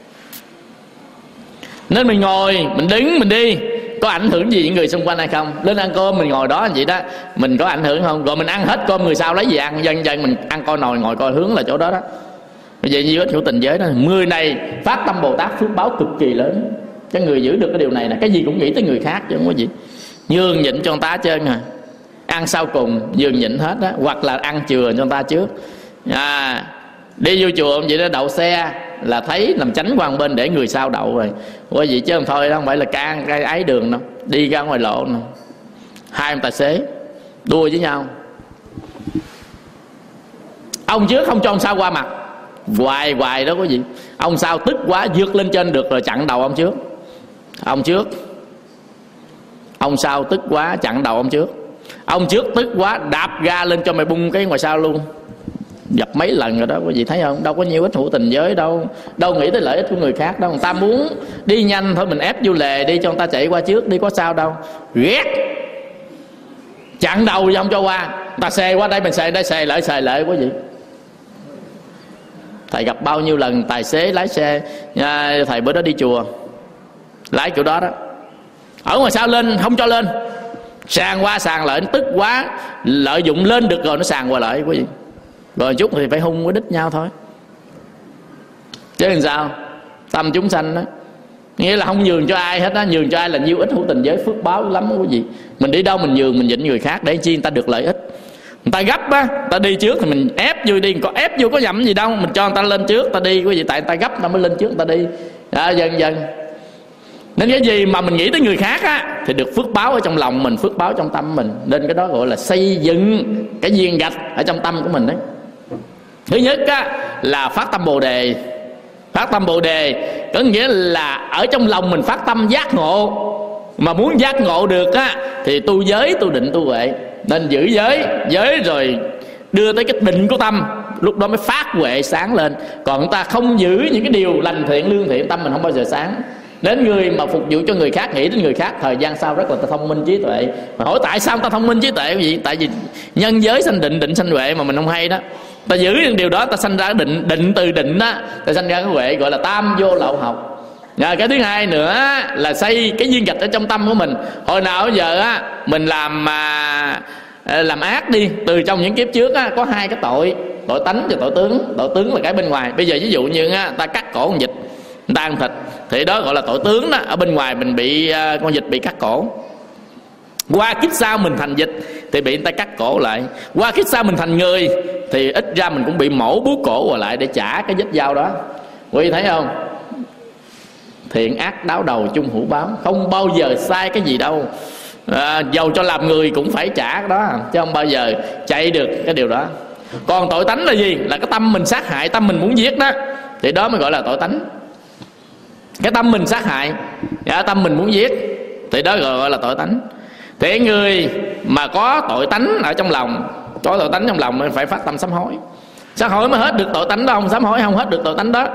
Nên mình ngồi, mình đứng, mình đi có ảnh hưởng gì những người xung quanh hay không? Lên ăn cơm mình ngồi đó vậy đó, mình có ảnh hưởng không? Rồi mình ăn hết cơm người sau lấy gì ăn, dần dần mình ăn coi nồi ngồi coi hướng là chỗ đó đó. Bây giờ nhiêu ích hữu tình giới đó, người này phát tâm Bồ Tát phước báo cực kỳ lớn. Cái người giữ được cái điều này là cái gì cũng nghĩ tới người khác chứ không có gì. Nhường nhịn cho người ta trơn à. Ăn sau cùng nhường nhịn hết á, hoặc là ăn chừa cho người ta trước. À, đi vô chùa vậy đó, đậu xe là thấy làm tránh qua một bên để người sau đậu rồi. Ủa vậy chứ không thôi, đó không phải là can cái ái đường đâu. Đi ra ngoài lộ nào, hai ông tài xế đua với nhau, ông trước không cho ông sau qua mặt, hoài hoài đó quý vị. Ông sau tức quá vượt lên trên được rồi chặn đầu ông trước. Ông trước, ông sau tức quá chặn đầu ông trước. Ông trước tức quá đạp ga lên cho mày bung cái ngoài sau luôn. Gặp mấy lần rồi đó quý vị thấy không? Đâu có nhiêu ích hữu tình giới đâu. Đâu nghĩ tới lợi ích của người khác đâu. Người ta muốn đi nhanh thôi mình ép vô lề đi cho người ta chạy qua trước đi, có sao đâu. Ghét chặn đầu không cho qua. Người ta xề qua đây mình xề đây, xề lại xề lại quý vị. Thầy gặp bao nhiêu lần tài xế lái xe, thầy bữa đó đi chùa lái kiểu đó đó, ở ngoài sau lên không cho lên, sàn qua sàn lại, tức quá lợi dụng lên được rồi nó sàn qua lại quý vị. Rồi chút thì phải hung với đít nhau thôi. Chứ làm sao? Tâm chúng sanh đó, nghĩa là không nhường cho ai hết á. Nhường cho ai là nhiêu ích hữu tình giới, phước báo lắm quý vị. Mình đi đâu mình nhường, mình nhịn người khác để chi người ta được lợi ích. Người ta gấp á, ta đi trước thì mình ép vô đi, có ép vô có nhầm gì đâu, mình cho người ta lên trước, ta đi quý vị, tại người ta gấp ta mới lên trước người ta đi. Đó, dần dần. Nên cái gì mà mình nghĩ tới người khác á thì được phước báo ở trong lòng mình, phước báo trong tâm mình. Nên cái đó gọi là xây dựng cái viên gạch ở trong tâm của mình đấy. Thứ nhất á là phát tâm Bồ Đề. Phát tâm Bồ Đề có nghĩa là ở trong lòng mình phát tâm giác ngộ. Mà muốn giác ngộ được á thì tu giới, tu định, tu huệ. Nên giữ giới, giới rồi đưa tới cái định của tâm, lúc đó mới phát huệ sáng lên. Còn người ta không giữ những cái điều lành thiện, lương thiện, tâm mình không bao giờ sáng. Đến người mà phục vụ cho người khác, nghĩ đến người khác, thời gian sau rất là thông minh trí tuệ. Mà hỏi tại sao ta thông minh trí tuệ gì? Tại vì nhân giới sanh định, định sanh huệ mà mình không hay đó. Ta giữ những điều đó, ta sanh ra định, định từ định đó, ta sanh ra cái huệ, gọi là tam vô lậu học. Rồi cái thứ hai nữa là xây cái viên gạch ở trong tâm của mình. Hồi nào giờ á mình làm mà làm ác đi, từ trong những kiếp trước á có hai cái tội, tội tánh và tội tướng. Tội tướng là cái bên ngoài. Bây giờ ví dụ như á, ta cắt cổ con vịt, ta ăn thịt thì đó gọi là tội tướng đó. Ở bên ngoài mình bị con vịt bị cắt cổ. Qua kiếp sau mình thành vịt thì bị người ta cắt cổ lại. Qua kiếp sau mình thành người thì ít ra mình cũng bị mổ bú cổ lại để trả cái vết dao đó. Quý vị thấy không? Thiện ác đáo đầu chung hữu báo, không bao giờ sai cái gì đâu. À, dầu cho làm người cũng phải trả cái đó, chứ không bao giờ chạy được cái điều đó. Còn tội tánh là gì? Là cái tâm mình sát hại, tâm mình muốn giết đó, thì đó mới gọi là tội tánh. Cái tâm mình sát hại, dạ, tâm mình muốn giết thì đó gọi là tội tánh. Thì người mà có tội tánh ở trong lòng, có tội tánh trong lòng mình phải phát tâm sám hối. Sám hối mới hết được tội tánh đó, không sám hối không hết được tội tánh đó.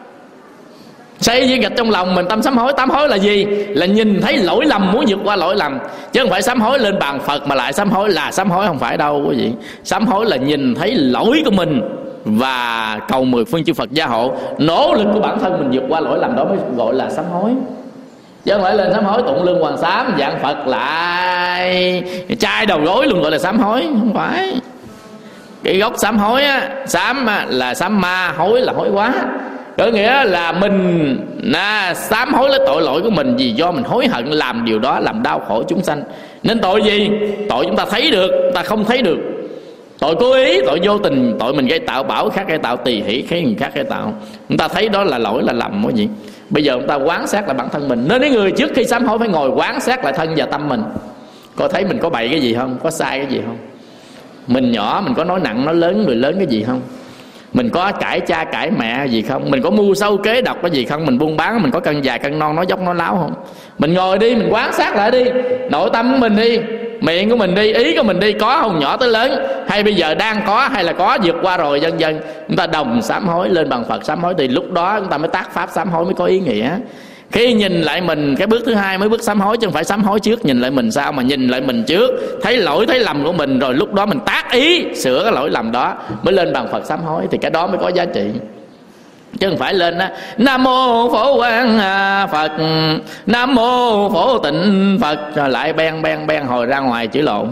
Xây viên gạch trong lòng mình tâm sám hối. Sám hối là gì? Là nhìn thấy lỗi lầm, muốn vượt qua lỗi lầm, chứ không phải sám hối lên bàn Phật mà lại sám hối là sám hối, không phải đâu quý vị. Sám hối là nhìn thấy lỗi của mình và cầu mười phương chư Phật gia hộ, nỗ lực của bản thân mình vượt qua lỗi lầm đó mới gọi là sám hối. Chứ không phải lên sám hối tụng lưng hoàng sám dạng Phật lại chai đầu gối luôn gọi là sám hối, không phải. Cái gốc sám hối á, sám là sám ma, hối là hối quá. Có nghĩa là mình à, sám hối lấy tội lỗi của mình vì do mình hối hận làm điều đó làm đau khổ chúng sanh. Nên tội gì? Tội chúng ta thấy được, ta không thấy được. Tội cố ý, tội vô tình, tội mình gây tạo, bảo khác gây tạo, tỳ hỷ khác người khác gây tạo. Chúng ta thấy đó là lỗi là lầm cái gì. Bây giờ chúng ta quán sát lại bản thân mình. Nên cái người trước khi sám hối phải ngồi quán sát lại thân và tâm mình, coi thấy mình có bậy cái gì không, có sai cái gì không. Mình nhỏ mình có nói nặng nói lớn người lớn cái gì không. Mình có cãi cha cãi mẹ gì không? Mình có mưu sâu kế độc cái gì không? Mình buôn bán mình có cân dài cân non nói dốc nói láo không? Mình ngồi đi, mình quán sát lại đi, nội tâm của mình đi, miệng của mình đi, ý của mình đi, có không nhỏ tới lớn, hay bây giờ đang có hay là có vượt qua rồi, vân vân. Chúng ta đồng sám hối lên bằng Phật sám hối thì lúc đó chúng ta mới tác pháp sám hối mới có ý nghĩa. Khi nhìn lại mình, cái bước thứ hai mới bước sám hối, chứ không phải sám hối trước nhìn lại mình sao, mà nhìn lại mình trước, thấy lỗi thấy lầm của mình rồi lúc đó mình tác ý sửa cái lỗi lầm đó mới lên bằng Phật sám hối, thì cái đó mới có giá trị. Chứ không phải lên đó Nam mô Phổ Quang Phật, Nam mô Phổ Tịnh Phật, rồi lại ben ben ben hồi ra ngoài chửi lộn.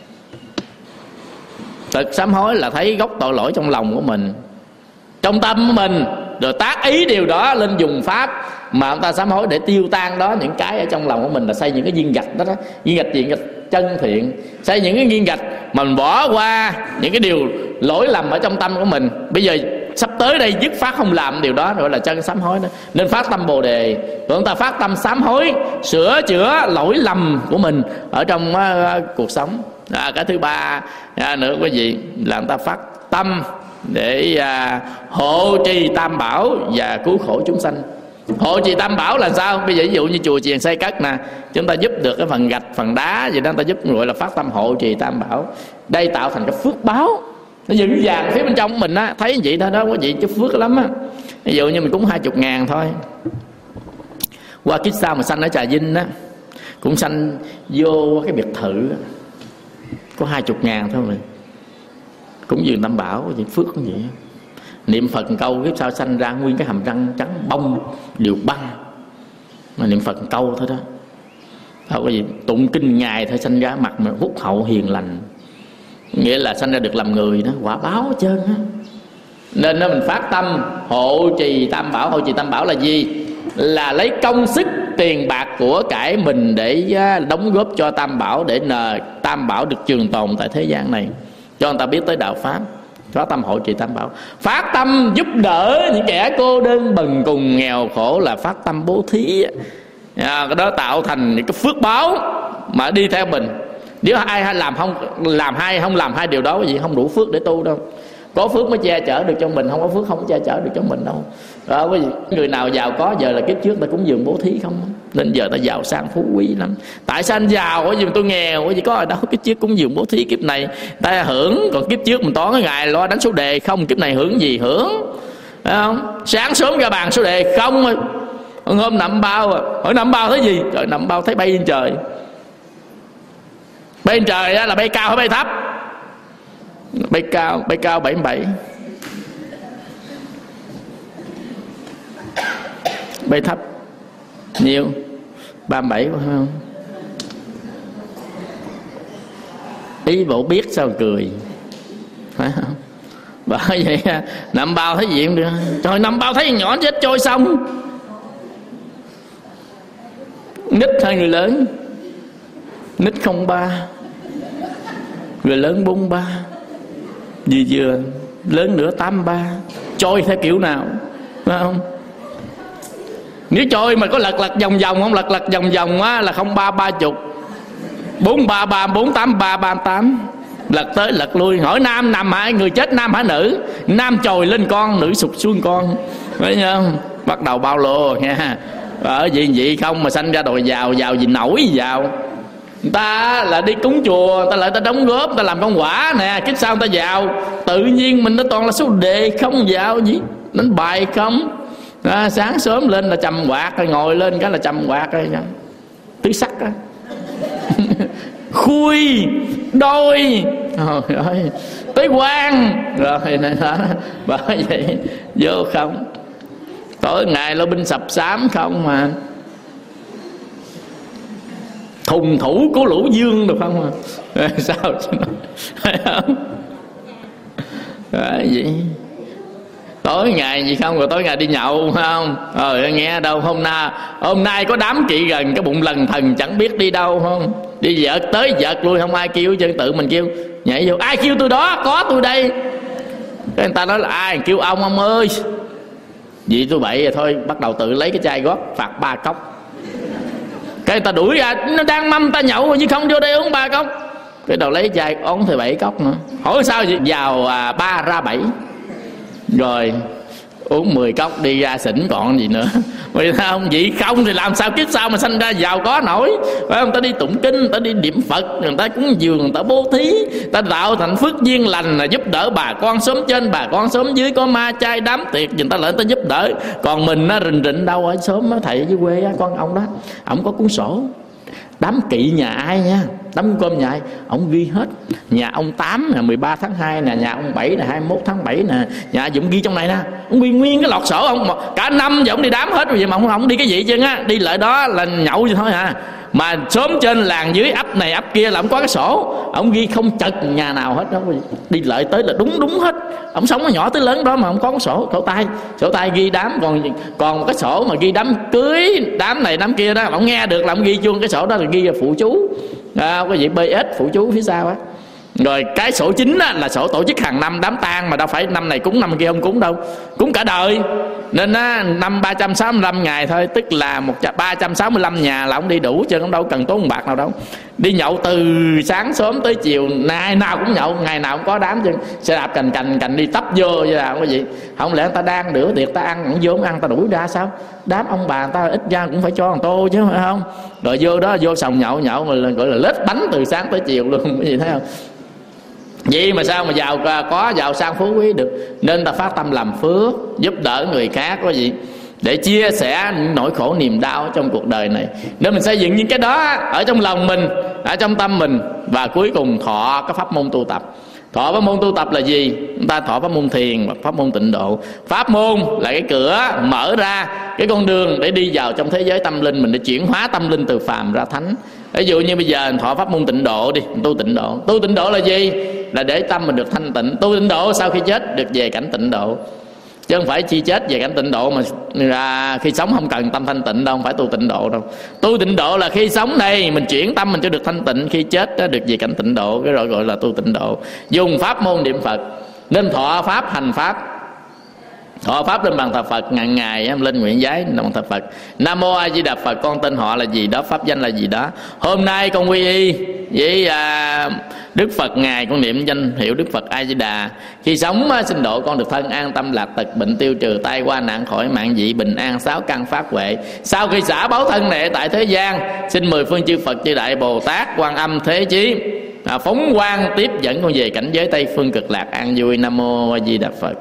Phật sám hối là thấy gốc tội lỗi trong lòng của mình, trong tâm của mình, rồi tác ý điều đó lên dùng pháp mà ông ta sám hối để tiêu tan đó, những cái ở trong lòng của mình, là xây những cái viên gạch đó, đó. Viên gạch gì? Gạch chân thiện. Xây những cái viên gạch mà mình bỏ qua những cái điều lỗi lầm ở trong tâm của mình. Bây giờ sắp tới đây dứt phát không làm điều đó, gọi là chân sám hối đó. Nên phát tâm Bồ Đề, rồi ông ta phát tâm sám hối, sửa chữa lỗi lầm của mình ở trong uh, cuộc sống. À, cái thứ ba à, nữa quý vị là ông ta phát tâm để à, hộ trì tam bảo và cứu khổ chúng sanh. Hộ trì tam bảo là sao? Bây giờ ví dụ như chùa chiền xây cất nè, chúng ta giúp được cái phần gạch phần đá gì đó, chúng ta giúp gọi là phát tâm hộ trì tam bảo. Đây tạo thành cái phước báo, nó vững vàng phía bên trong của mình á, thấy vậy thôi đó quý vị, chứ phước lắm á. Ví dụ như mình cúng hai chục ngàn thôi, qua kiếp sau mà sanh ở Trà Vinh á, cũng sanh vô cái biệt thự á, có hai chục ngàn thôi mà cũng dường tam bảo vậy, phước cũng vậy. Niệm Phật câu kiếp sau sanh ra nguyên cái hàm răng trắng bông đều băng, mà niệm Phật câu thôi đó, không có gì. Tụng kinh ngày thôi sanh ra mặt mà hút hậu hiền lành, nghĩa là sanh ra được làm người đó, quả báo hết trơn á. Nên nó mình phát tâm hộ trì tam bảo. Hộ trì tam bảo là gì? Là lấy công sức tiền bạc của cải mình để đóng góp cho tam bảo, để nờ tam bảo được trường tồn tại thế gian này. cho người ta biết tới đạo pháp. Có tâm hội trì tam bảo, phát tâm giúp đỡ những kẻ cô đơn bần cùng nghèo khổ là phát tâm bố thí. À, cái đó tạo thành những cái phước báo mà đi theo mình. Nếu ai hay làm không làm hai không làm hai điều đó, cái gì không đủ phước để tu đâu. Có phước mới che chở được cho mình, không có phước không che chở được cho mình đâu. Đó, cái gì? Người nào giàu có giờ là kiếp trước ta cũng dường bố thí không, nên giờ ta giàu sang phú quý lắm. Tại sao anh giàu? Có gì mà tôi nghèo? Có gì có ở đâu? Kiếp trước cũng dường bố thí, kiếp này ta hưởng. Còn kiếp trước mình toán cái ngày lo đánh số đề không, kiếp này hưởng gì? Hưởng. Thấy không? Sáng sớm ra bàn số đề không, hôm nằm bao à. Hỏi nằm bao thấy gì? Trời, nằm bao thấy bay lên trời. Bay lên trời đó là bay cao hay bay thấp? Bay cao, bay cao bảy mươi bảy. Bay thấp nhiều ba mươi bảy phải không? Ý bộ biết sao cười, phải không? Bởi vậy nằm bao thấy gì cũng được. Trời, nằm bao thấy nhỏ chết trôi xong. Nít hai người lớn, nít không ba, người lớn bốn ba, gì vừa lớn nữa tám ba, trôi theo kiểu nào, phải không? Nếu trôi mà có lật lật vòng vòng, không lật lật vòng vòng á là không ba ba chục, bốn ba ba, bốn tám ba ba tám, lật tới lật lui. Hỏi nam nằm hả? Người chết nam hả nữ? Nam trồi lên con, nữ sụt xuống con, thấy không? Bắt đầu bao lô nha. Ở gì vậy không mà sanh ra đòi giàu, giàu gì nổi giàu. Người ta là đi cúng chùa, người ta lại ta đóng góp, người ta làm công quả nè, kiếp sau người ta giàu. Tự nhiên mình nó toàn là số đề không giàu gì, đánh bài không. À, sáng sớm lên là trầm quạt, ngồi lên cái là trầm quạt rồi, tứ sắc á. Khui đôi trời ơi, tới quan rồi này đó. Bởi vậy vô không, tối ngày lo binh sập sám không mà. Thùng thủ của lũ dương được không à? Sao thấy không? Đấy, vậy tối ngày gì không, rồi tối ngày đi nhậu phải không? Rồi nghe đâu hôm nay hôm nay có đám kỵ gần, cái bụng lần thần chẳng biết đi đâu không, đi vợt tới vợt lui, không ai kêu chứ tự mình kêu nhảy vô. Ai kêu tôi đó? Có tôi đây. Cái người ta nói là ai kêu ông ông ơi. Vậy tôi bậy rồi thôi, bắt đầu tự lấy cái chai gót phạt ba cốc. Cái người ta đuổi ra, nó đang mâm ta nhậu chứ không vô đây uống ba cốc. Cái đầu lấy chai ón thì bảy cốc nữa. Hỏi sao vậy? Vào à, ba ra bảy. Rồi uống mười cốc đi ra xỉn còn gì nữa. Vì sao không? Vậy không thì làm sao kiếp sau mà sanh ra giàu có nổi, phải không? Ta đi tụng kinh, ta đi niệm Phật, người ta cúng dường, người ta bố thí, ta tạo thành phước duyên lành là giúp đỡ bà con xóm trên, bà con xóm dưới có ma chay đám tiệc, người ta lại ta giúp đỡ. Còn mình nó rình rịnh đâu ở xóm thầy dưới quê á, con ông đó ổng có cuốn sổ đám kỵ nhà ai nha, đám cơm nhà ai ông ghi hết. Nhà ông Tám nè, mười ba tháng hai nè, nhà ông Bảy nè, hai mươi mốt tháng bảy nè, nhà Dũng ghi trong này nè. Ông ghi nguyên cái lọt sổ ông, cả năm giờ ông đi đám hết rồi, vậy mà ông không đi cái gì chứ á, đi lại đó là nhậu vậy thôi à. Mà xóm trên làng dưới ấp này ấp kia là ông có cái sổ, ông ghi không chật nhà nào hết đó, đi lại tới là đúng đúng hết. Ông sống nhỏ tới lớn đó mà ông có cái sổ sổ tay, sổ tay ghi đám. Còn còn một cái sổ mà ghi đám cưới, đám này đám kia đó, ông nghe được là ông ghi chuông cái sổ đó là ghi là phụ chú, à, cái gì bê ét phụ chú phía sau á. Rồi cái sổ chính á, là sổ tổ chức hàng năm đám tang, mà đâu phải năm này cúng năm kia không cúng đâu, cúng cả đời. Nên á, năm ba trăm sáu mươi lăm ngày thôi, tức là một ba trăm sáu mươi lăm nhà là ông đi đủ chứ ông đâu cần tốn một bạc nào đâu. Đi nhậu từ sáng sớm tới chiều, ngày nào cũng nhậu, ngày nào cũng có đám chứ. Xe đạp cành cành cành đi tấp vô vậy là không có gì. Không lẽ người ta đang đửa tiệc ta ăn, vô không ăn ta đuổi ra sao? Đám ông bà người ta ít ra cũng phải cho một tô chứ phải không? Rồi vô đó vô sòng nhậu nhậu mà gọi là lết bánh từ sáng tới chiều luôn, cái gì thấy không? Vậy mà sao mà giàu có giàu sang phú quý được? Nên ta phát tâm làm phước, giúp đỡ người khác, có gì để chia sẻ những nỗi khổ niềm đau trong cuộc đời này. Nên mình xây dựng những cái đó ở trong lòng mình, ở trong tâm mình. Và cuối cùng thọ cái pháp môn tu tập. Thọ pháp môn tu tập là gì? Chúng ta thọ pháp môn thiền và pháp môn tịnh độ. Pháp môn là cái cửa mở ra cái con đường để đi vào trong thế giới tâm linh mình, để chuyển hóa tâm linh từ phàm ra thánh. Ví dụ như bây giờ thọ pháp môn tịnh độ đi, tu tịnh độ. Tu tịnh độ là gì? Là để tâm mình được thanh tịnh. Tu tịnh độ sau khi chết được về cảnh tịnh độ. chứ không phải chi chết về cảnh tịnh độ mà à, khi sống không cần tâm thanh tịnh đâu, không phải tu tịnh độ đâu. Tu tịnh độ là khi sống đây mình chuyển tâm mình cho được thanh tịnh, khi chết đó, được về cảnh tịnh độ, cái rồi gọi là tu tịnh độ. Dùng pháp môn niệm Phật nên thọ pháp hành pháp. Thọ pháp lên bằng thờ Phật, ngàn ngày em lên nguyện giái bằng thờ Phật. Nam mô A Di Đà Phật, con tên họ là gì đó, pháp danh là gì đó. Hôm nay con quy y với à, Đức Phật ngài, con niệm danh hiệu Đức Phật A Di Đà. Khi sống xin độ con được thân an tâm, lạc tật bệnh tiêu trừ, tai qua nạn khỏi, mạng dị bình an, sáu căn phát huệ. Sau khi xả báo thân này tại thế gian, xin mười phương chư Phật chư Đại Bồ Tát Quan Âm Thế Chí à, phóng quang tiếp dẫn con về cảnh giới Tây phương cực lạc an vui. Nam mô A Di Đà Phật.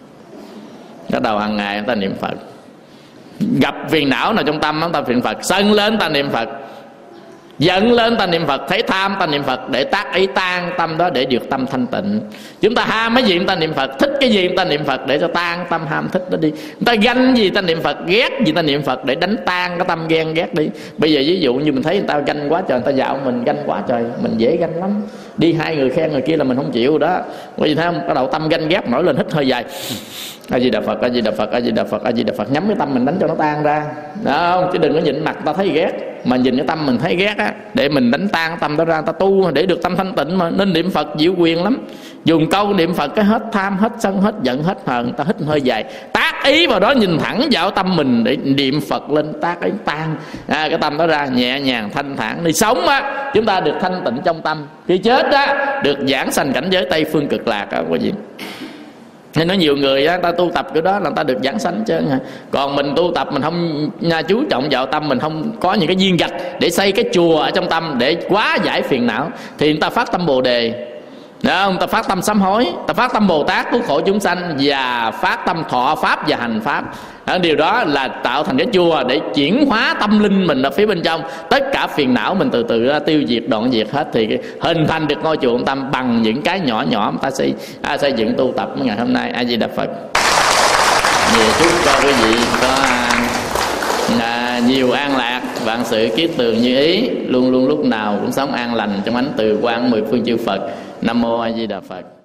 Bắt đầu hàng ngày chúng ta niệm Phật. Gặp phiền não nào trong tâm chúng ta niệm Phật. Sân lên ta niệm Phật, giận lên ta niệm Phật, thấy tham ta niệm Phật, để tác ý tan tâm đó, để được tâm thanh tịnh. Chúng ta ham cái gì ta niệm Phật, thích cái gì ta niệm Phật, để cho tan tâm ham thích đó đi. Chúng ta ganh gì ta niệm Phật, ghét gì ta niệm Phật, để đánh tan cái tâm ghen ghét đi. Bây giờ ví dụ như mình thấy người ta ganh quá trời, người ta dạo mình ganh quá trời, mình dễ ganh lắm. Đi hai người khen người kia là mình không chịu đó. Bởi vì thấy không, cái đầu tâm ganh ghét nổi lên, hít hơi dài, A Di Đà Phật, A Di Đà Phật, A Di Đà Phật, A Di Đà Phật, nhắm cái tâm mình đánh cho nó tan ra, đó không? Chứ đừng có nhìn mặt ta thấy ghét, mà nhìn cái tâm mình thấy ghét á, để mình đánh tan cái tâm đó ra, ta tu để được tâm thanh tịnh mà. Nên niệm Phật diệu quyền lắm. Dùng câu niệm Phật cái hết tham, hết sân, hết giận, hết hờn, ta hít hơi dài, tác ý vào đó, nhìn thẳng vào tâm mình để niệm Phật lên, tác ý tan à, cái tâm đó ra, nhẹ nhàng thanh thản. Đi sống á, chúng ta được thanh tịnh trong tâm. Khi chết á, được giảng sanh cảnh giới Tây phương cực lạc á, quý vị. Nên nói nhiều người á, ta tu tập cái đó là người ta được giảng sanh chứ. Còn mình tu tập mình không chú trọng vào tâm, mình không có những cái viên gạch để xây cái chùa ở trong tâm để quá giải phiền não, thì người ta phát tâm Bồ Đề, đúng không? Ta phát tâm sám hối, ta phát tâm Bồ Tát cứu khổ chúng sanh, và phát tâm thọ pháp và hành pháp. Điều đó là tạo thành cái chùa để chuyển hóa tâm linh mình ở phía bên trong. Tất cả phiền não mình từ từ tiêu diệt, đoạn diệt hết, thì hình thành được ngôi chùa tâm bằng những cái nhỏ nhỏ ta xây, à, xây dựng tu tập ngày hôm nay. A Di Đà Phật. Nhiều chúc cho quý vị có à, nhiều an lạc, vạn sự kiết tường như ý, luôn luôn lúc nào cũng sống an lành trong ánh từ quang mười phương chư Phật. Nam mô A Di Đà Phật.